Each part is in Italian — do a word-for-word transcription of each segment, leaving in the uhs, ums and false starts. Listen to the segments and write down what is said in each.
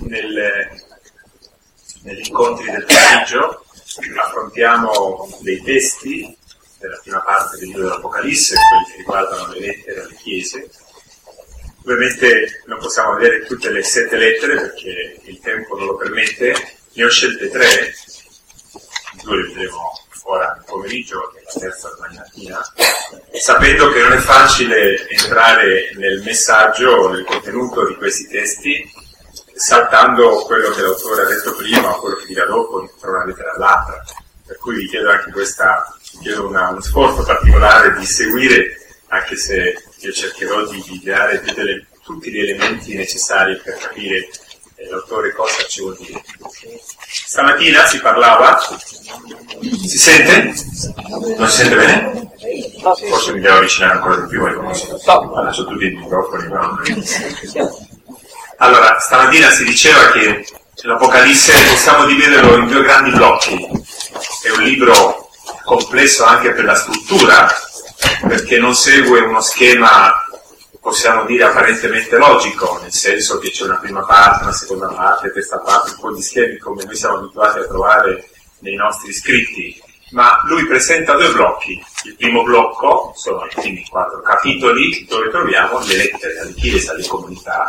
nel, negli incontri del pomeriggio affrontiamo dei testi della prima parte del libro dell'Apocalisse, quelli che riguardano le lettere alle chiese. Ovviamente non possiamo vedere tutte le sette lettere perché il tempo non lo permette, ne ho scelte tre, due le vedremo ora nel pomeriggio e la terza domani mattina, sapendo che non è facile entrare nel messaggio, nel contenuto di questi testi, saltando quello che l'autore ha detto prima o quello che dirà dopo tra una lettera all'altra. Per cui vi chiedo anche questa, vi chiedo una, uno sforzo particolare di seguire, anche se io cercherò di, di dare le, tutti gli elementi necessari per capire eh, l'autore cosa ci vuol dire. Stamattina si parlava, si sente? Non si sente bene? Forse mi devo avvicinare ancora di più, allora c'ho tutti i microfoni. No? Allora, stamattina si diceva che l'Apocalisse possiamo dividerlo in due grandi blocchi. È un libro complesso anche per la struttura, perché non segue uno schema, possiamo dire, apparentemente logico, nel senso che c'è una prima parte, una seconda parte, terza parte, un po' di schemi come noi siamo abituati a trovare nei nostri scritti, ma lui presenta due blocchi. Il primo blocco sono i primi quattro capitoli dove troviamo le lettere alle chiese, alle comunità,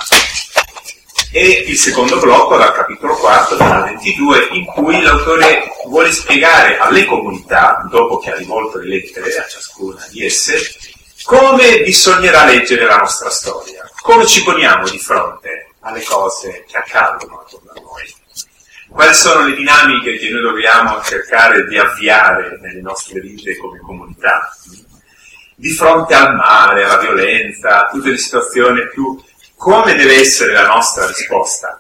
e il secondo blocco dal capitolo quattro al ventidue, in cui l'autore vuole spiegare alle comunità, dopo che ha rivolto le lettere a ciascuna di esse, come bisognerà leggere la nostra storia, come ci poniamo di fronte alle cose che accadono attorno a noi, quali sono le dinamiche che noi dobbiamo cercare di avviare nelle nostre vite come comunità, di fronte al male, alla violenza, a tutte le situazioni più... Come deve essere la nostra risposta?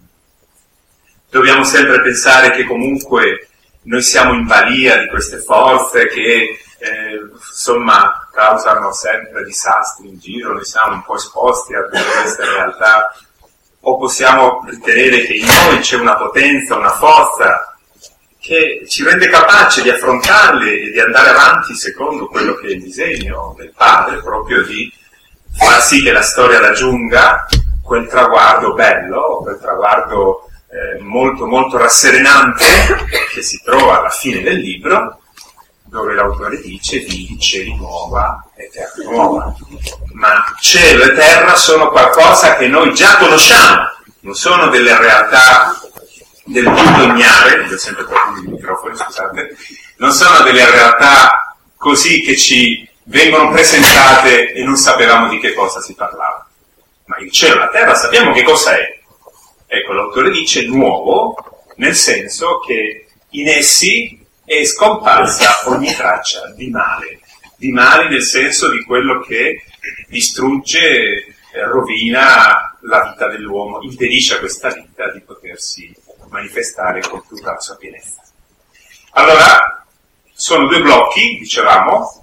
Dobbiamo sempre pensare che comunque noi siamo in balia di queste forze che eh, insomma causano sempre disastri in giro, noi siamo un po' esposti a tutte queste realtà, o possiamo ritenere che in noi c'è una potenza, una forza che ci rende capaci di affrontarle e di andare avanti secondo quello che è il disegno del Padre, proprio di far sì che la storia raggiunga quel traguardo bello, quel traguardo eh, molto molto rasserenante che si trova alla fine del libro, dove l'autore dice vidi cieli nuova e terra nuova. Ma cielo e terra sono qualcosa che noi già conosciamo, non sono delle realtà del tutto ignare, io ho sempre troppo il microfono, scusate, non sono delle realtà così che ci vengono presentate e non sapevamo di che cosa si parlava. Ma il cielo e la terra sappiamo che cosa è. Ecco, l'autore dice nuovo, nel senso che in essi è scomparsa ogni traccia di male. Di male nel senso di quello che distrugge, rovina la vita dell'uomo, impedisce a questa vita di potersi manifestare con tutta la sua pienezza. Allora, sono due blocchi, dicevamo,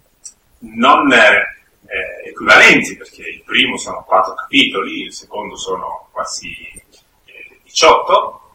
non eh, equivalenti, perché il primo sono quattro capitoli, il secondo sono quasi eh, diciotto,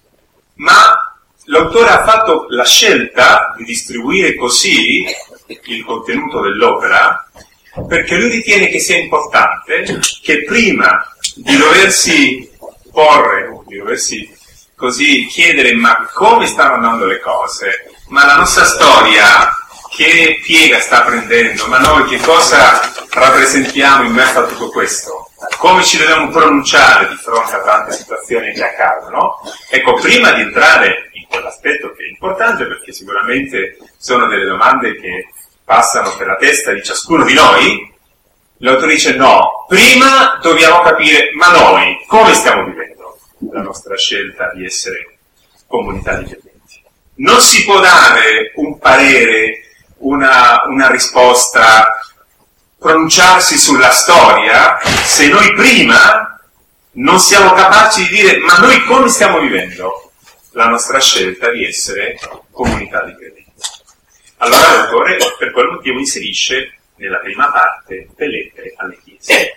ma l'autore ha fatto la scelta di distribuire così il contenuto dell'opera perché lui ritiene che sia importante che prima di doversi porre, di doversi così chiedere ma come stanno andando le cose, ma la nostra storia che piega sta prendendo, ma noi che cosa rappresentiamo in mezzo a tutto questo? Come ci dobbiamo pronunciare di fronte a tante situazioni che accadono? Ecco, prima di entrare in quell'aspetto che è importante, perché sicuramente sono delle domande che passano per la testa di ciascuno di noi, l'autore dice no, prima dobbiamo capire, ma noi come stiamo vivendo la nostra scelta di essere comunità di credenti? Non si può dare un parere, Una, una risposta, pronunciarsi sulla storia se noi prima non siamo capaci di dire ma noi come stiamo vivendo la nostra scelta di essere comunità di credenti. Allora l'autore per quel motivo inserisce nella prima parte le lettere alle chiese.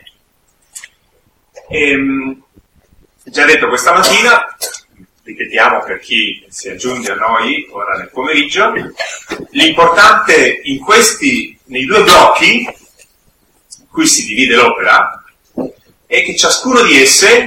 Ehm, già detto questa mattina, ripetiamo per chi si aggiunge a noi ora nel pomeriggio, l'importante in questi, nei due blocchi in cui si divide l'opera, è che ciascuno di esse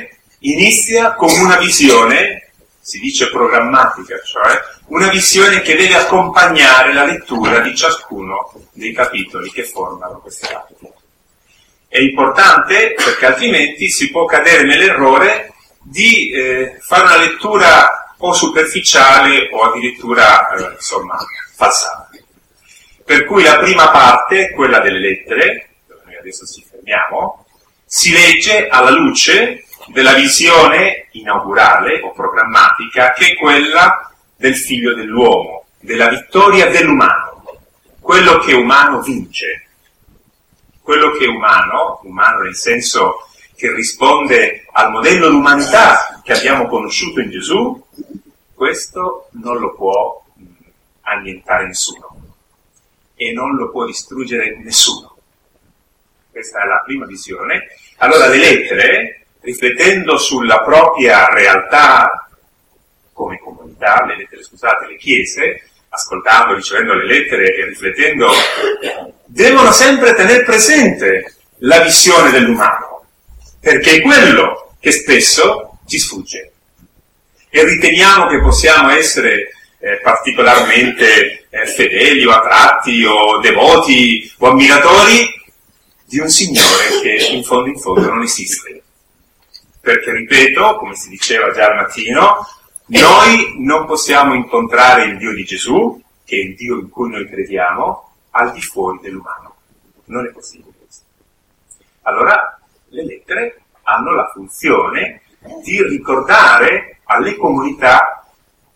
inizia con una visione, si dice programmatica, cioè una visione che deve accompagnare la lettura di ciascuno dei capitoli che formano queste parti. È importante perché altrimenti si può cadere nell'errore di eh, fare una lettura o superficiale o addirittura eh, insomma falsata. Per cui la prima parte, quella delle lettere, dove noi adesso ci fermiamo, si legge alla luce della visione inaugurale o programmatica, che è quella del figlio dell'uomo, della vittoria dell'umano, quello che umano vince, quello che è umano, umano nel senso che risponde al modello d'umanità che abbiamo conosciuto in Gesù, questo non lo può annientare nessuno e non lo può distruggere nessuno. Questa è la prima visione. Allora le lettere, riflettendo sulla propria realtà come comunità, le lettere, scusate, le chiese, ascoltando, ricevendo le lettere e riflettendo, devono sempre tenere presente la visione dell'umano, perché è quello che spesso ci sfugge. E riteniamo che possiamo essere eh, particolarmente eh, fedeli o attratti o devoti o ammiratori di un Signore che in fondo in fondo non esiste. Perché, ripeto, come si diceva già al mattino, noi non possiamo incontrare il Dio di Gesù, che è il Dio in cui noi crediamo, al di fuori dell'umano. Non è possibile questo. Allora, le lettere hanno la funzione di ricordare alle comunità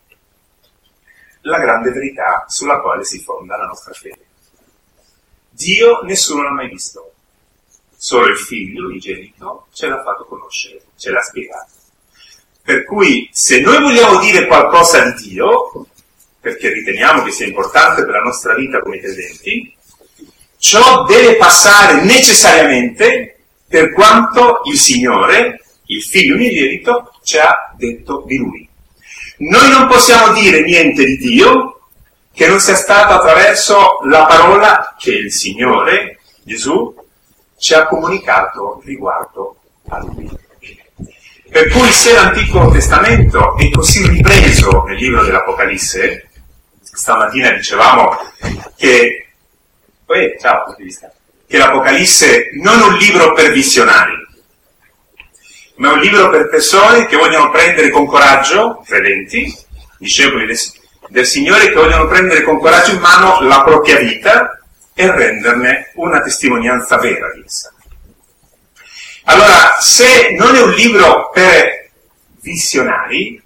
la grande verità sulla quale si fonda la nostra fede. Dio nessuno l'ha mai visto, solo il Figlio, l'unigenito, ce l'ha fatto conoscere, ce l'ha spiegato. Per cui, se noi vogliamo dire qualcosa di Dio, perché riteniamo che sia importante per la nostra vita come credenti, ciò deve passare necessariamente per quanto il Signore, il Figlio unigenito, ci ha detto di Lui. Noi non possiamo dire niente di Dio che non sia stato attraverso la parola che il Signore, Gesù, ci ha comunicato riguardo a Lui. Per cui se l'Antico Testamento è così ripreso nel libro dell'Apocalisse, stamattina dicevamo che, eh, ciao, che l'Apocalisse non è un libro per visionari, ma è un libro per persone che vogliono prendere con coraggio, credenti, discepoli del, del Signore, che vogliono prendere con coraggio in mano la propria vita e renderne una testimonianza vera di essa. Allora, se non è un libro per visionari,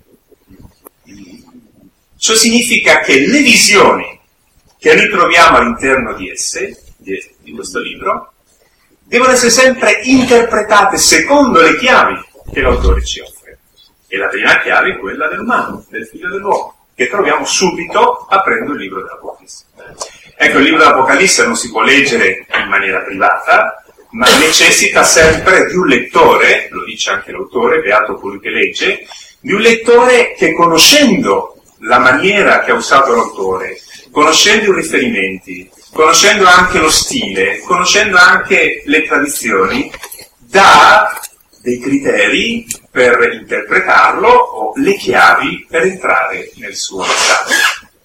ciò significa che le visioni che ritroviamo all'interno di esse, di, di questo libro, devono essere sempre interpretate secondo le chiavi che l'autore ci offre. E la prima chiave è quella dell'umano, del figlio dell'uomo, che troviamo subito aprendo il libro dell'Apocalisse. Ecco, il libro dell'Apocalisse non si può leggere in maniera privata, ma necessita sempre di un lettore, lo dice anche l'autore, beato colui che legge, di un lettore che, conoscendo la maniera che ha usato l'autore, conoscendo i riferimenti, conoscendo anche lo stile, conoscendo anche le tradizioni, dà dei criteri per interpretarlo o le chiavi per entrare nel suo messaggio.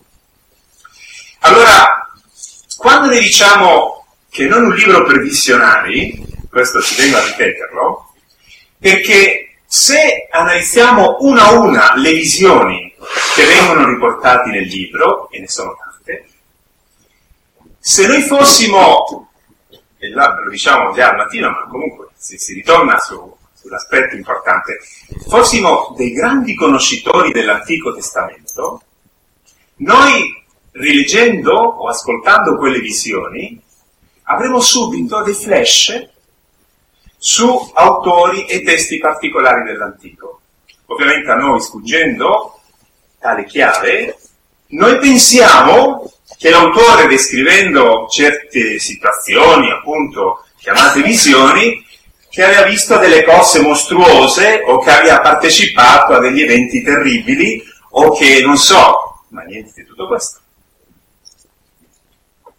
Allora, quando ne diciamo che non un libro per visionari, questo ci tengo a ripeterlo, perché se analizziamo una a una le visioni che vengono riportate nel libro, e ne sono tante, se noi fossimo, e là lo diciamo già al mattino, ma comunque si, si ritorna su, sull'aspetto importante, fossimo dei grandi conoscitori dell'Antico Testamento, noi rileggendo o ascoltando quelle visioni avremo subito dei flash su autori e testi particolari dell'Antico. Ovviamente a noi, sfuggendo tale chiave, noi pensiamo che l'autore, descrivendo certe situazioni, appunto chiamate visioni, che aveva visto delle cose mostruose o che aveva partecipato a degli eventi terribili o che non so, ma niente di tutto questo.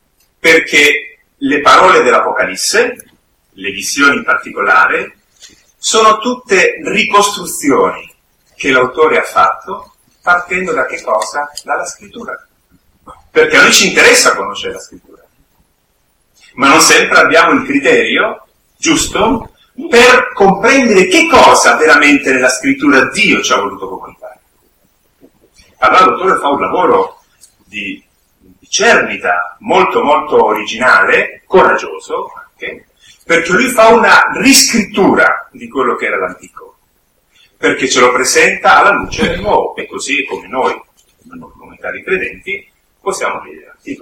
Perché le parole dell'Apocalisse, le visioni in particolare, sono tutte ricostruzioni che l'autore ha fatto partendo da che cosa? Dalla scrittura. Perché a noi ci interessa conoscere la scrittura, ma non sempre abbiamo il criterio giusto per comprendere che cosa veramente nella scrittura Dio ci ha voluto comunicare. Allora l'autore fa un lavoro di, di cernita molto molto originale, coraggioso anche, perché lui fa una riscrittura di quello che era l'antico, perché ce lo presenta alla luce del nuovo, e così come noi, come comunità di credenti, possiamo leggere l'antico.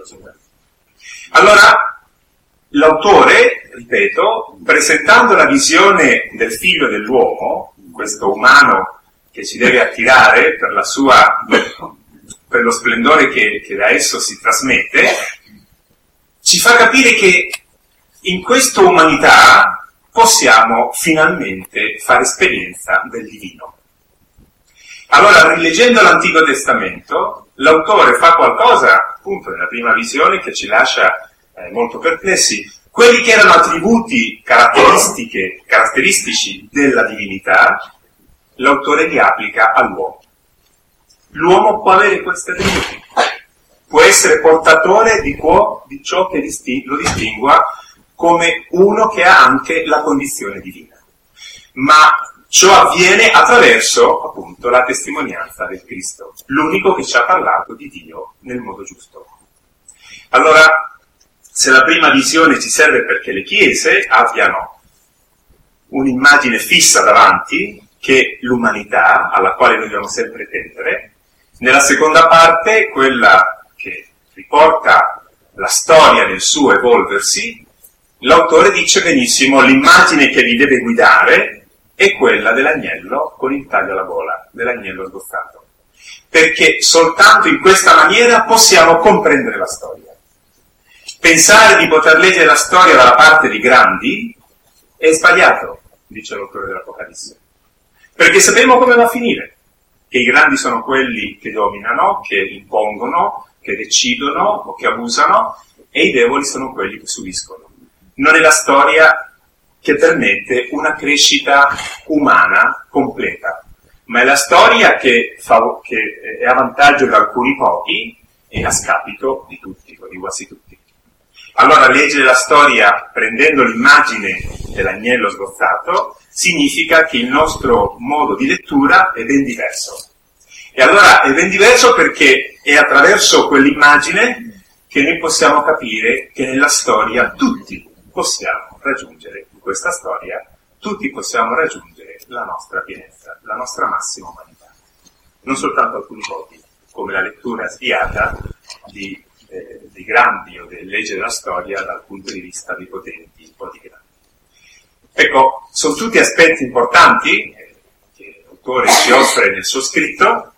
Allora, l'autore, ripeto, presentando la visione del figlio dell'uomo, questo umano che ci deve attirare per la sua, per lo splendore che, che da esso si trasmette, ci fa capire che in questa umanità possiamo finalmente fare esperienza del divino. Allora, rileggendo l'Antico Testamento, l'autore fa qualcosa, appunto, nella prima visione che ci lascia eh, molto perplessi. Quelli che erano attributi caratteristiche, caratteristici della divinità, l'autore li applica all'uomo. L'uomo può avere questi attributi, può essere portatore di, quo, di ciò che disti- lo distingua come uno che ha anche la condizione divina. Ma ciò avviene attraverso, appunto, la testimonianza del Cristo, l'unico che ci ha parlato di Dio nel modo giusto. Allora, se la prima visione ci serve perché le chiese abbiano un'immagine fissa davanti, che è l'umanità alla quale noi dobbiamo sempre tendere, nella seconda parte, quella che riporta la storia del suo evolversi, l'autore dice benissimo l'immagine che vi deve guidare è quella dell'agnello con il taglio alla gola, dell'agnello sgozzato. Perché soltanto in questa maniera possiamo comprendere la storia. Pensare di poter leggere la storia dalla parte di grandi è sbagliato, dice l'autore dell'Apocalisse. Perché sappiamo come va a finire. Che i grandi sono quelli che dominano, che impongono, che decidono o che abusano, e i deboli sono quelli che subiscono. Non è la storia che permette una crescita umana completa, ma è la storia che, fa, che è a vantaggio di alcuni pochi e a scapito di tutti, o di quasi tutti. Allora, leggere la storia prendendo l'immagine dell'agnello sgozzato significa che il nostro modo di lettura è ben diverso. E allora è ben diverso perché è attraverso quell'immagine che noi possiamo capire che nella storia tutti possiamo raggiungere, in questa storia, tutti possiamo raggiungere la nostra pienezza, la nostra massima umanità. Non soltanto alcuni pochi, come la lettura sviata di, eh, dei grandi o delle leggi della storia dal punto di vista dei potenti o di grandi. Ecco, sono tutti aspetti importanti eh, che l'autore ci offre nel suo scritto,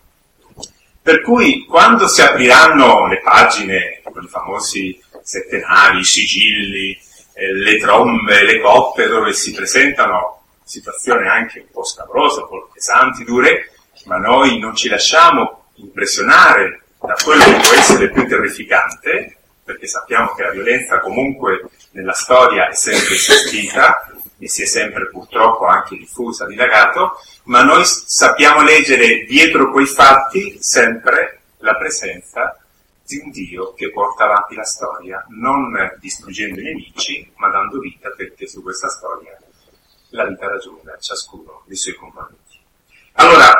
per cui quando si apriranno le pagine con i famosi settenari, i sigilli, le trombe, le coppe, dove si presentano situazioni anche un po' scabrose, un po' pesanti, dure, ma noi non ci lasciamo impressionare da quello che può essere più terrificante, perché sappiamo che la violenza comunque nella storia è sempre esistita e si è sempre purtroppo anche diffusa, dilagato, ma noi sappiamo leggere dietro quei fatti sempre la presenza di un Dio che porta avanti la storia, non distruggendo i nemici, ma dando vita perché su questa storia la vita raggiunga ciascuno dei suoi componenti. Allora,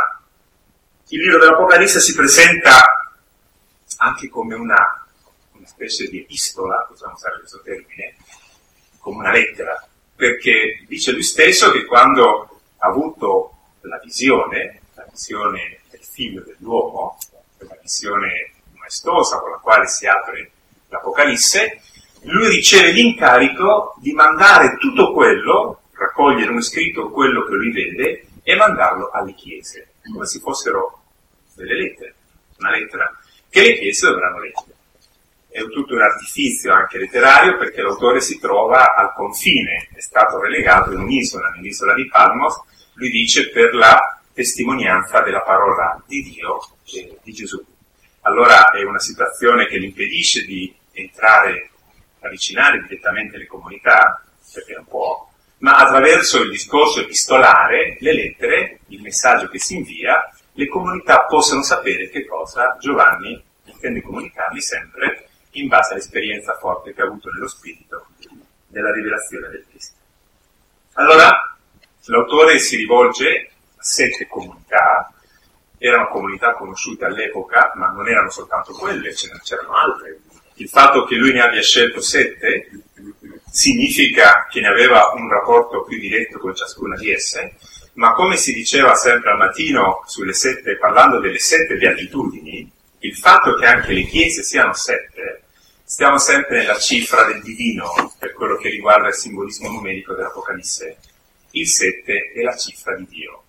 il libro dell'Apocalisse si presenta anche come una, una specie di epistola, possiamo usare questo termine, come una lettera, perché dice lui stesso che quando ha avuto la visione, la visione del figlio dell'uomo, la visione maestosa con la quale si apre l'Apocalisse, lui riceve l'incarico di mandare tutto quello, raccogliere uno scritto quello che lui vede e mandarlo alle chiese, come se fossero delle lettere, una lettera che le chiese dovranno leggere. È tutto un artifizio anche letterario perché l'autore si trova al confine, è stato relegato in un'isola, nell'isola di Patmos, lui dice per la testimonianza della parola di Dio e di Gesù. Allora è una situazione che gli impedisce di entrare, avvicinare direttamente le comunità, perché non può, ma attraverso il discorso epistolare, le lettere, il messaggio che si invia, le comunità possono sapere che cosa Giovanni intende comunicargli, sempre in base all'esperienza forte che ha avuto nello spirito della rivelazione del Cristo. Allora, l'autore si rivolge a sette comunità. Erano comunità conosciute all'epoca, ma non erano soltanto quelle, c'erano altre. Il fatto che lui ne abbia scelto sette significa che ne aveva un rapporto più diretto con ciascuna di esse, ma come si diceva sempre al mattino sulle sette, parlando delle sette beatitudini, il fatto che anche le chiese siano sette, stiamo sempre nella cifra del divino per quello che riguarda il simbolismo numerico dell'Apocalisse. Il sette è la cifra di Dio,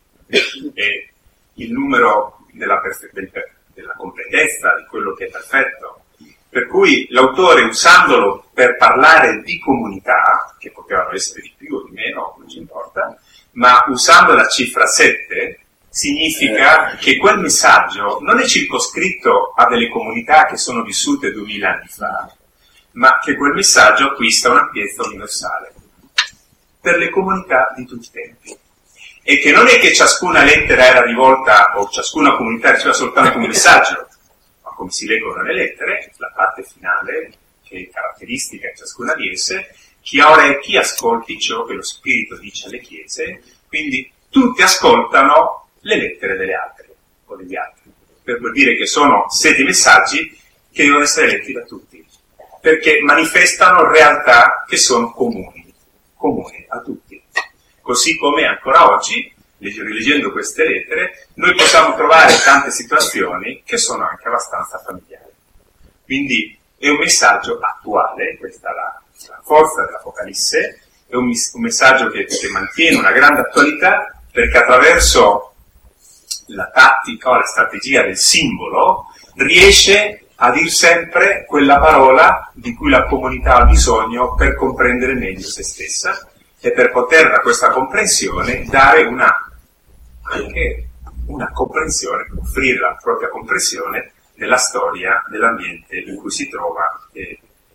è il numero della, perfe- del, della completezza, di quello che è perfetto. Per cui l'autore, usandolo per parlare di comunità, che potevano essere di più o di meno, non ci importa, ma usando la cifra sette, significa che quel messaggio non è circoscritto a delle comunità che sono vissute duemila anni fa, ma che quel messaggio acquista un'ampiezza universale per le comunità di tutti i tempi. E che non è che ciascuna lettera era rivolta o ciascuna comunità riceveva soltanto un messaggio, ma come si leggono le lettere, la parte finale, che è caratteristica in ciascuna di esse, chi ha orecchi ascolti ciò che lo Spirito dice alle chiese, quindi tutti ascoltano le lettere delle altre, o degli altri, per vuol dire che sono sette messaggi che devono essere letti da tutti, perché manifestano realtà che sono comuni, comuni a tutti. Così come ancora oggi, rileggendo queste lettere, noi possiamo trovare tante situazioni che sono anche abbastanza familiari. Quindi è un messaggio attuale, questa è la, la forza dell'Apocalisse, è un, un messaggio che, che mantiene una grande attualità, perché attraverso la tattica o la strategia del simbolo riesce a dir sempre quella parola di cui la comunità ha bisogno per comprendere meglio se stessa e per poter da questa comprensione dare una anche una comprensione, offrire la propria comprensione della storia, dell'ambiente in cui si trova e,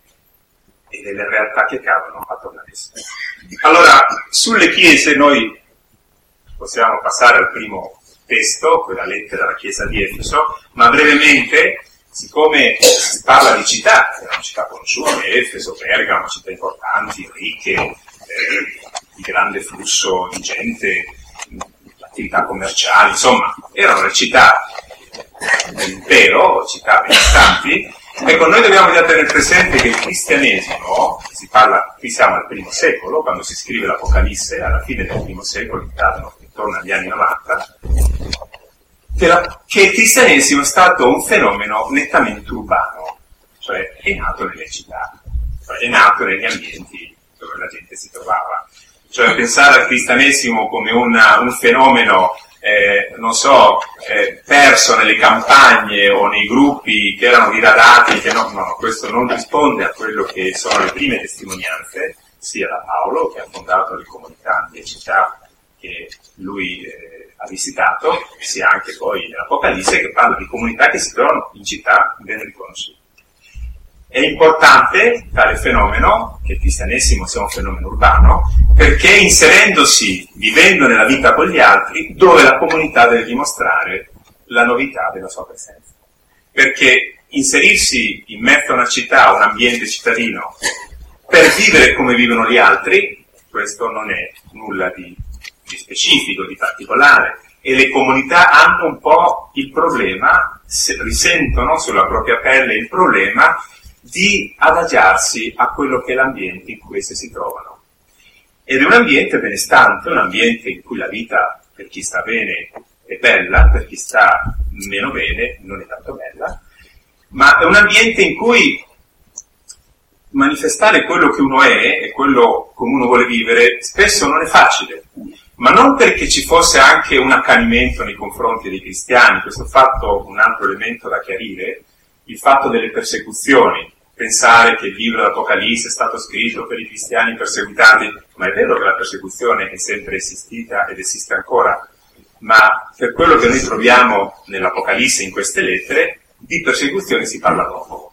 e delle realtà che cadono attorno a essa. Allora, sulle chiese noi possiamo passare al primo testo, quella lettera alla chiesa di Efeso, ma brevemente, siccome si parla di città, erano città conosciute, Efeso, Pergamo, città importanti, ricche, eh, di grande flusso di gente, attività commerciali, insomma, erano le città dell'impero, città benestanti. Ecco, noi dobbiamo già tenere presente che il cristianesimo, si parla, qui siamo al primo secolo, quando si scrive l'Apocalisse, alla fine del primo secolo, intorno agli anni novanta, che, la, che il cristianesimo è stato un fenomeno nettamente urbano, cioè è nato nelle città, cioè è nato negli ambienti dove la gente si trovava. Cioè pensare al cristianesimo come una, un fenomeno, eh, non so, eh, perso nelle campagne o nei gruppi che erano diradati, che no, no, questo non risponde a quello che sono le prime testimonianze, sia da Paolo, che ha fondato le comunità nelle città che lui eh, ha visitato, sia anche poi nell'Apocalisse, che parla di comunità che si trovano in città ben riconosciute. È importante tale fenomeno, che il cristianesimo sia un fenomeno urbano, perché inserendosi, vivendo nella vita con gli altri, dove la comunità deve dimostrare la novità della sua presenza. Perché inserirsi in mezzo a una città, a un ambiente cittadino, per vivere come vivono gli altri, questo non è nulla di, di specifico, di particolare, e le comunità hanno un po' il problema, se risentono sulla propria pelle il problema di adagiarsi a quello che è l'ambiente in cui esse si trovano. Ed è un ambiente benestante, un ambiente in cui la vita per chi sta bene è bella, per chi sta meno bene non è tanto bella, ma è un ambiente in cui manifestare quello che uno è e quello come uno vuole vivere spesso non è facile, ma non perché ci fosse anche un accanimento nei confronti dei cristiani. Questo fatto, un altro elemento da chiarire, il fatto delle persecuzioni. Pensare che il libro dell'Apocalisse è stato scritto per i cristiani perseguitati, ma è vero che la persecuzione è sempre esistita ed esiste ancora, ma per quello che noi troviamo nell'Apocalisse, in queste lettere, di persecuzione si parla poco.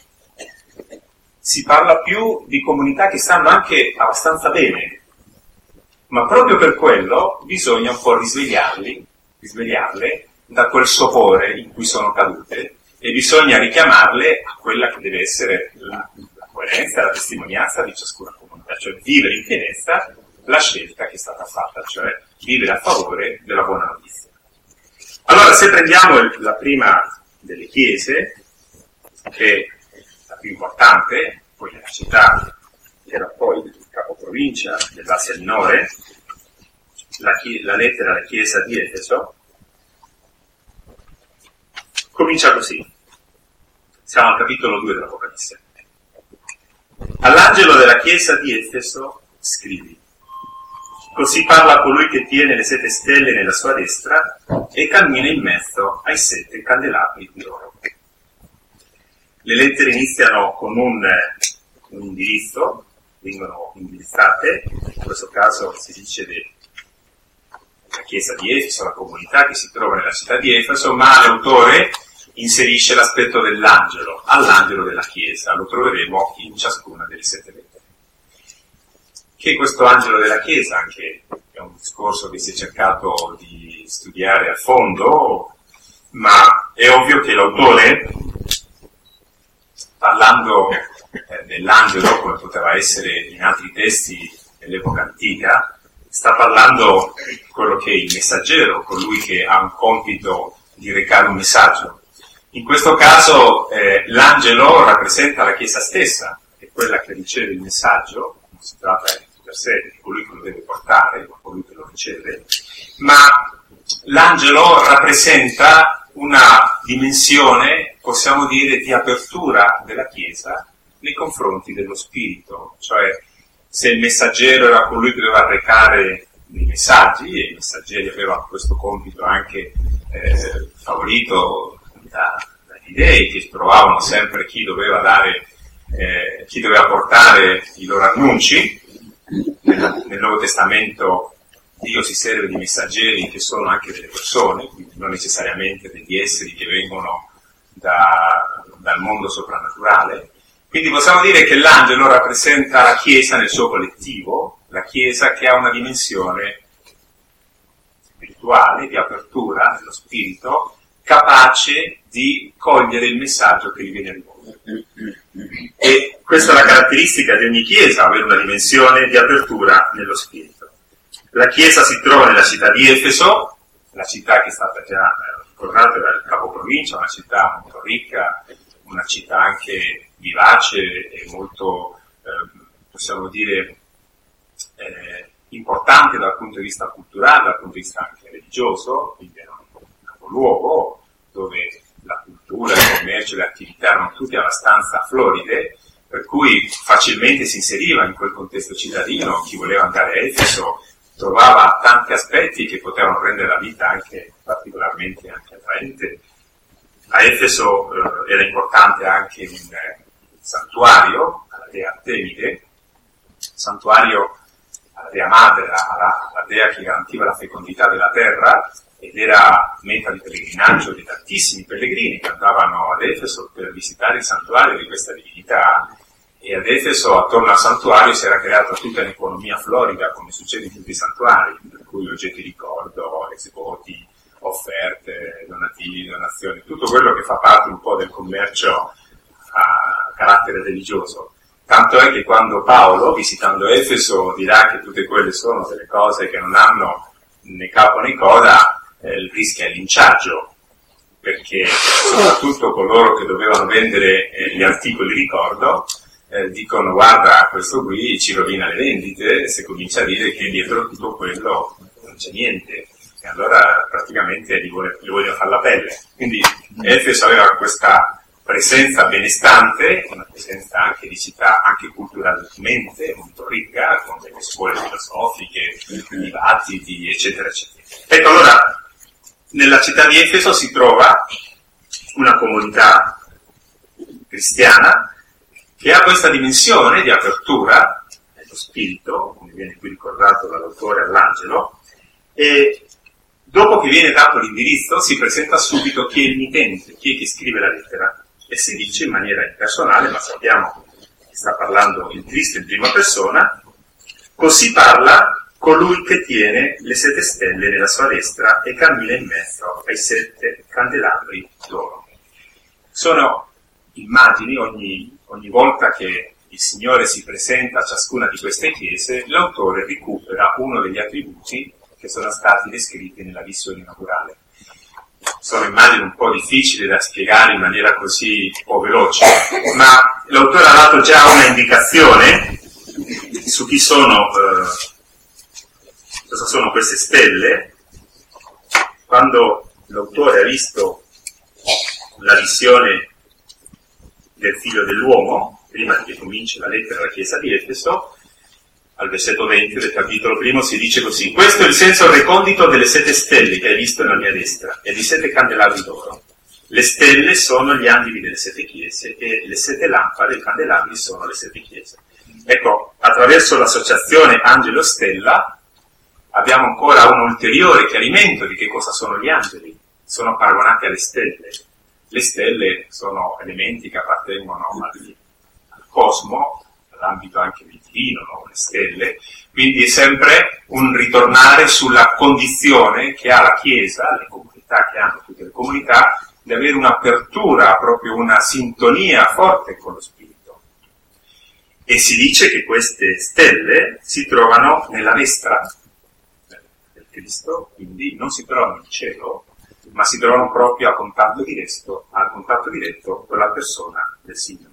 Si parla più di comunità che stanno anche abbastanza bene, ma proprio per quello bisogna un po' risvegliarli, risvegliarle da quel sopore in cui sono cadute, e bisogna richiamarle a quella che deve essere la, la coerenza, la testimonianza di ciascuna comunità, cioè vivere in pienezza la scelta che è stata fatta, cioè vivere a favore della buona notizia. Allora, se prendiamo il, la prima delle chiese, che è la più importante, poi la città che era poi il capoprovincia dell'Asia Minore, la, la lettera alla chiesa di Efeso, comincia così. Siamo al capitolo due dell'Apocalisse. All'angelo della chiesa di Efeso scrivi: così parla colui che tiene le sette stelle nella sua destra e cammina in mezzo ai sette candelabri di oro. Le lettere iniziano con un, un indirizzo, vengono indirizzate, in questo caso si dice della chiesa di Efeso, la comunità che si trova nella città di Efeso, ma l'autore inserisce l'aspetto dell'angelo, all'angelo della chiesa, lo troveremo in ciascuna delle sette lettere. Che questo angelo della chiesa, anche è un discorso che si è cercato di studiare a fondo, ma è ovvio che l'autore, parlando eh, dell'angelo, come poteva essere in altri testi dell'epoca antica, sta parlando di quello che è il messaggero, colui che ha un compito di recare un messaggio. In questo caso eh, l'angelo rappresenta la chiesa stessa, che è quella che riceve il messaggio, non si tratta di per sé di colui che lo deve portare, ma colui che lo riceve, ma l'angelo rappresenta una dimensione, possiamo dire, di apertura della chiesa nei confronti dello spirito, cioè se il messaggero era colui che doveva recare dei messaggi, e i messaggeri avevano questo compito anche eh, favorito da, dagli dei, che trovavano sempre chi doveva dare, eh, chi doveva portare i loro annunci. Nel, nel Nuovo Testamento Dio si serve di messaggeri che sono anche delle persone, quindi non necessariamente degli esseri che vengono da, dal mondo soprannaturale. Quindi possiamo dire che l'angelo rappresenta la Chiesa nel suo collettivo, la Chiesa che ha una dimensione spirituale, di apertura dello spirito, capace di cogliere il messaggio che gli viene rivolto. E questa è la caratteristica di ogni Chiesa, avere una dimensione di apertura nello spirito. La Chiesa si trova nella città di Efeso, la città che è stata già ricordata dal capoprovincia, una città molto ricca, una città anche vivace e molto, eh, possiamo dire, eh, importante dal punto di vista culturale, dal punto di vista anche religioso, quindi era un capoluogo dove la cultura, il commercio, le attività erano tutte abbastanza floride, per cui facilmente si inseriva in quel contesto cittadino. Chi voleva andare a Efeso trovava tanti aspetti che potevano rendere la vita anche particolarmente anche attraente. A Efeso eh, era importante anche un eh, santuario alla dea Artemide, santuario alla dea madre, alla, alla dea che garantiva la fecondità della terra, ed era meta di pellegrinaggio di tantissimi pellegrini che andavano ad Efeso per visitare il santuario di questa divinità. E ad Efeso, attorno al santuario, si era creata tutta un'economia florida, come succede in tutti i santuari, per cui oggetti di ricordo, esvoti, offerte, donativi, donazioni, tutto quello che fa parte un po' del commercio a carattere religioso. Tanto è che quando Paolo, visitando Efeso, dirà che tutte quelle sono delle cose che non hanno né capo né coda, eh, rischia il linciaggio, perché soprattutto coloro che dovevano vendere eh, gli articoli ricordo eh, dicono: guarda, questo qui ci rovina le vendite, se comincia a dire che dietro tutto quello non c'è niente, e allora praticamente gli, vuole, gli vogliono fare la pelle. Quindi Efeso aveva questa presenza benestante, una presenza anche di città anche culturalmente molto ricca, con delle scuole filosofiche, dibattiti, eccetera, eccetera. Ecco, allora, nella città di Efeso si trova una comunità cristiana che ha questa dimensione di apertura nello spirito, come viene qui ricordato dall'autore all'angelo, e dopo che viene dato l'indirizzo si presenta subito chi è il mittente, chi è che scrive la lettera, e si dice in maniera impersonale, ma sappiamo che sta parlando il Cristo in prima persona: così parla colui che tiene le sette stelle nella sua destra e cammina in mezzo ai sette candelabri d'oro. Sono immagini, ogni, ogni volta che il Signore si presenta a ciascuna di queste chiese, l'autore recupera uno degli attributi che sono stati descritti nella visione inaugurale. Sono immagini un po' difficili da spiegare in maniera così un po' veloce, ma l'autore ha dato già una indicazione su chi sono, eh, cosa sono queste stelle. Quando l'autore ha visto la visione del figlio dell'uomo, prima che cominci la lettera alla chiesa di Efeso, al versetto venti del capitolo primo si dice così: questo è il senso recondito delle sette stelle che hai visto nella mia destra e di sette candelabri d'oro. Le stelle sono gli angeli delle sette chiese e le sette lampade, i candelabri, sono le sette chiese. Ecco, attraverso l'associazione angelo-stella abbiamo ancora un ulteriore chiarimento di che cosa sono gli angeli. Sono paragonati alle stelle. Le stelle sono elementi che appartengono al, al cosmo, all'ambito anche divino, no? Le stelle, quindi è sempre un ritornare sulla condizione che ha la Chiesa, le comunità che hanno tutte le comunità, di avere un'apertura, proprio una sintonia forte con lo Spirito. E si dice che queste stelle si trovano nella destra del Cristo, quindi non si trovano in cielo, ma si trovano proprio a contatto diretto, a contatto diretto con la persona del Signore.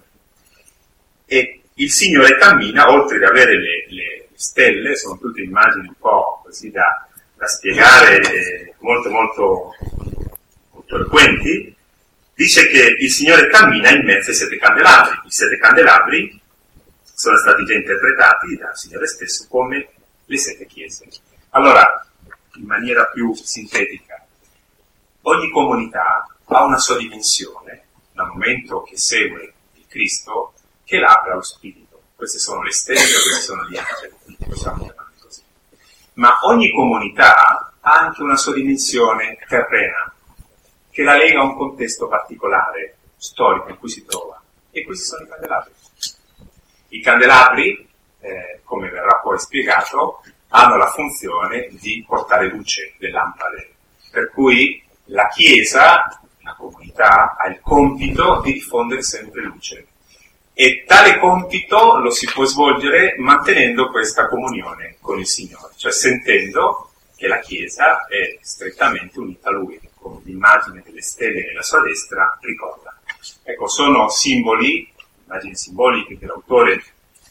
E il Signore cammina, oltre ad avere le, le stelle, sono tutte immagini un po' così da, da spiegare, eh, molto molto molto eloquenti, dice che il Signore cammina in mezzo ai sette candelabri. I sette candelabri sono stati già interpretati dal Signore stesso come le sette chiese. Allora, in maniera più sintetica, ogni comunità ha una sua dimensione, dal momento che segue il Cristo, che labra lo Spirito. Queste sono le stelle, questi sono gli angeli, possiamo chiamarli così. Ma ogni comunità ha anche una sua dimensione terrena, che la lega a un contesto particolare, storico, in cui si trova. E questi sono i candelabri. I candelabri, eh, come verrà poi spiegato, hanno la funzione di portare luce, le lampade. Per cui la Chiesa, la comunità, ha il compito di diffondere sempre luce. E tale compito lo si può svolgere mantenendo questa comunione con il Signore, cioè sentendo che la Chiesa è strettamente unita a Lui, come l'immagine delle stelle nella sua destra ricorda. Ecco, sono simboli, immagini simboliche che l'autore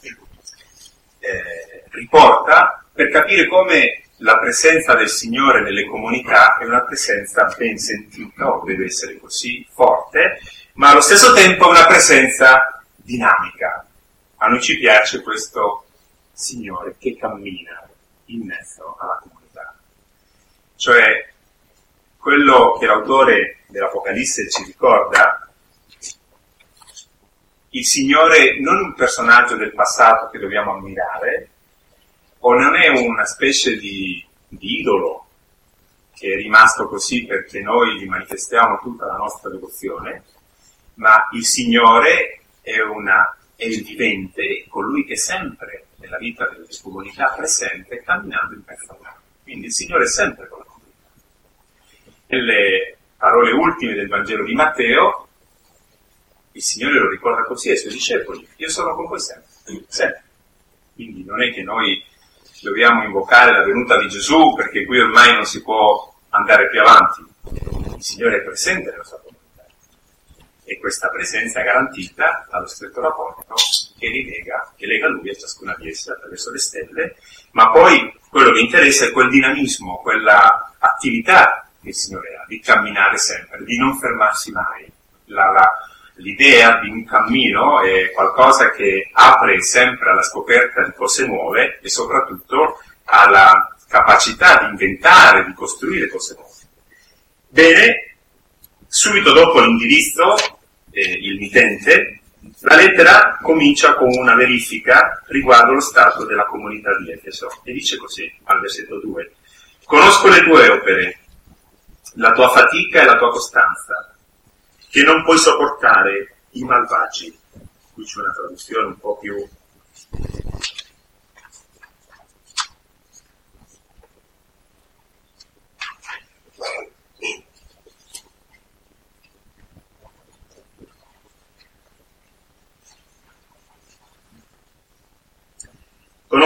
eh, riporta per capire come la presenza del Signore nelle comunità è una presenza ben sentita, o deve essere così forte, ma allo stesso tempo una presenza dinamica. A noi ci piace questo Signore che cammina in mezzo alla comunità. Cioè, quello che l'autore dell'Apocalisse ci ricorda, il Signore non è un personaggio del passato che dobbiamo ammirare, o non è una specie di, di idolo che è rimasto così perché noi gli manifestiamo tutta la nostra devozione, ma il Signore è, una, è il vivente, colui che sempre nella vita delle comunità presente camminando in mezzo a noi. Quindi il Signore è sempre con la comunità. Nelle parole ultime del Vangelo di Matteo, il Signore lo ricorda così ai Suoi discepoli: io sono con voi sempre, sempre. Quindi non è che noi dobbiamo invocare la venuta di Gesù perché qui ormai non si può andare più avanti. Il Signore è presente nella sua comunità. E questa presenza è garantita dallo stretto rapporto che, rilega, che lega Lui a ciascuna di esse attraverso le stelle, ma poi quello che interessa è quel dinamismo, quella attività che il Signore ha, di camminare sempre, di non fermarsi mai. La, la, l'idea di un cammino è qualcosa che apre sempre alla scoperta di cose nuove e soprattutto alla capacità di inventare, di costruire cose nuove. Bene, subito dopo l'indirizzo, eh, il mittente, la lettera comincia con una verifica riguardo lo stato della comunità di Efeso e dice così al versetto due: conosco le tue opere, la tua fatica e la tua costanza, che non puoi sopportare i malvagi. Qui c'è una traduzione un po' più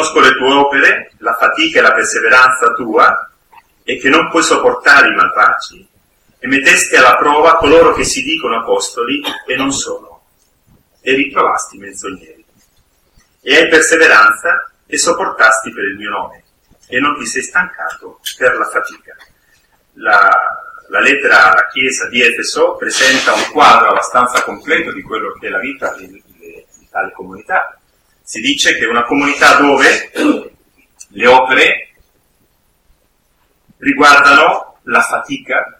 conosco le tue opere, la fatica e la perseveranza tua, e che non puoi sopportare i malvagi, e mettesti alla prova coloro che si dicono apostoli e non sono, e riprovasti i menzogneri. E hai perseveranza e sopportasti per il mio nome, e non ti sei stancato per la fatica. La, la lettera alla Chiesa di Efeso presenta un quadro abbastanza completo di quello che è la vita di, di, di tale comunità. Si dice che è una comunità dove le opere riguardano la fatica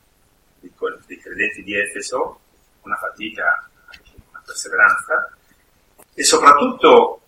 dei credenti di Efeso, una fatica, una perseveranza, e soprattutto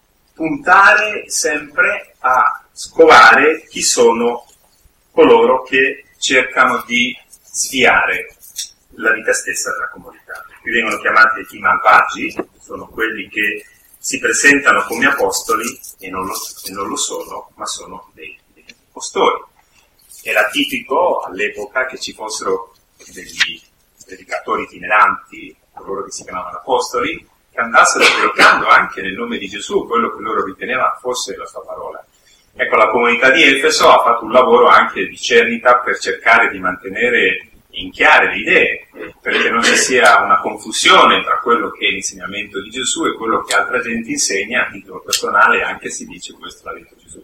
puntare sempre a scovare chi sono coloro che cercano di sviare la vita stessa della comunità. Qui vengono chiamati i malvagi, sono quelli che si presentano come apostoli e non lo, e non lo sono, ma sono dei, dei impostori. Era tipico all'epoca che ci fossero degli predicatori itineranti, coloro che si chiamavano apostoli, che andassero predicando anche nel nome di Gesù quello che loro ritenevano fosse la sua parola. Ecco, la comunità di Efeso ha fatto un lavoro anche di cernita per cercare di mantenere in chiare le idee, perché non ci sia una confusione tra quello che è l'insegnamento di Gesù e quello che altra gente insegna a titolo personale, anche si dice questo l'ha detto Gesù.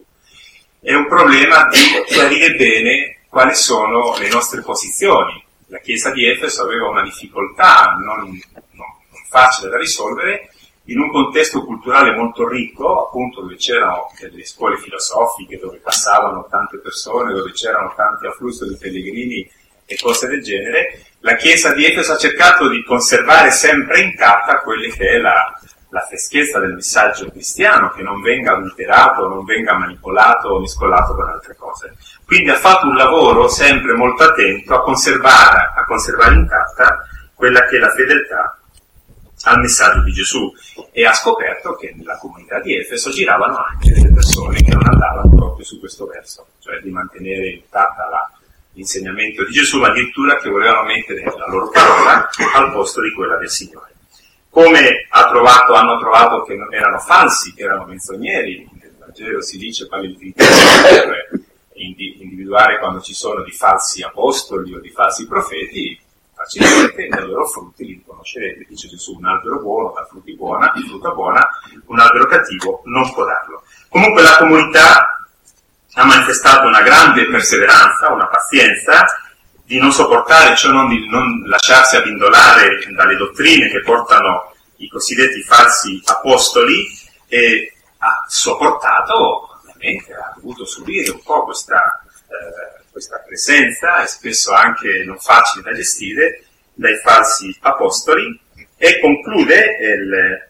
È un problema di chiarire bene quali sono le nostre posizioni. La Chiesa di Efeso aveva una difficoltà non, non, non facile da risolvere, in un contesto culturale molto ricco, appunto dove c'erano delle scuole filosofiche, dove passavano tante persone, dove c'erano tanti afflussi di pellegrini e cose del genere. La Chiesa di Efeso ha cercato di conservare sempre intatta quella che è la, la freschezza del messaggio cristiano, che non venga adulterato, non venga manipolato o mescolato con altre cose. Quindi ha fatto un lavoro sempre molto attento a conservare, a conservare intatta quella che è la fedeltà al messaggio di Gesù, e ha scoperto che nella comunità di Efeso giravano anche delle persone che non andavano proprio su questo verso, cioè di mantenere intatta la, l'insegnamento di Gesù, ma addirittura che volevano mettere la loro parola al posto di quella del Signore. Come ha trovato, hanno trovato che non erano falsi, che erano menzogneri, nel Vangelo si dice quale l'utilità per individuare quando ci sono di falsi apostoli o di falsi profeti, facilmente nei loro frutti li riconoscerete, dice Gesù: un albero buono dà frutti buona, frutta buona, un albero cattivo non può darlo. Comunque la comunità ha manifestato una grande perseveranza, una pazienza di non sopportare, cioè non di non lasciarsi abbindolare dalle dottrine che portano i cosiddetti falsi apostoli, e ha sopportato, ovviamente ha dovuto subire un po' questa eh, questa presenza, e spesso anche non facile da gestire, dai falsi apostoli, e conclude il,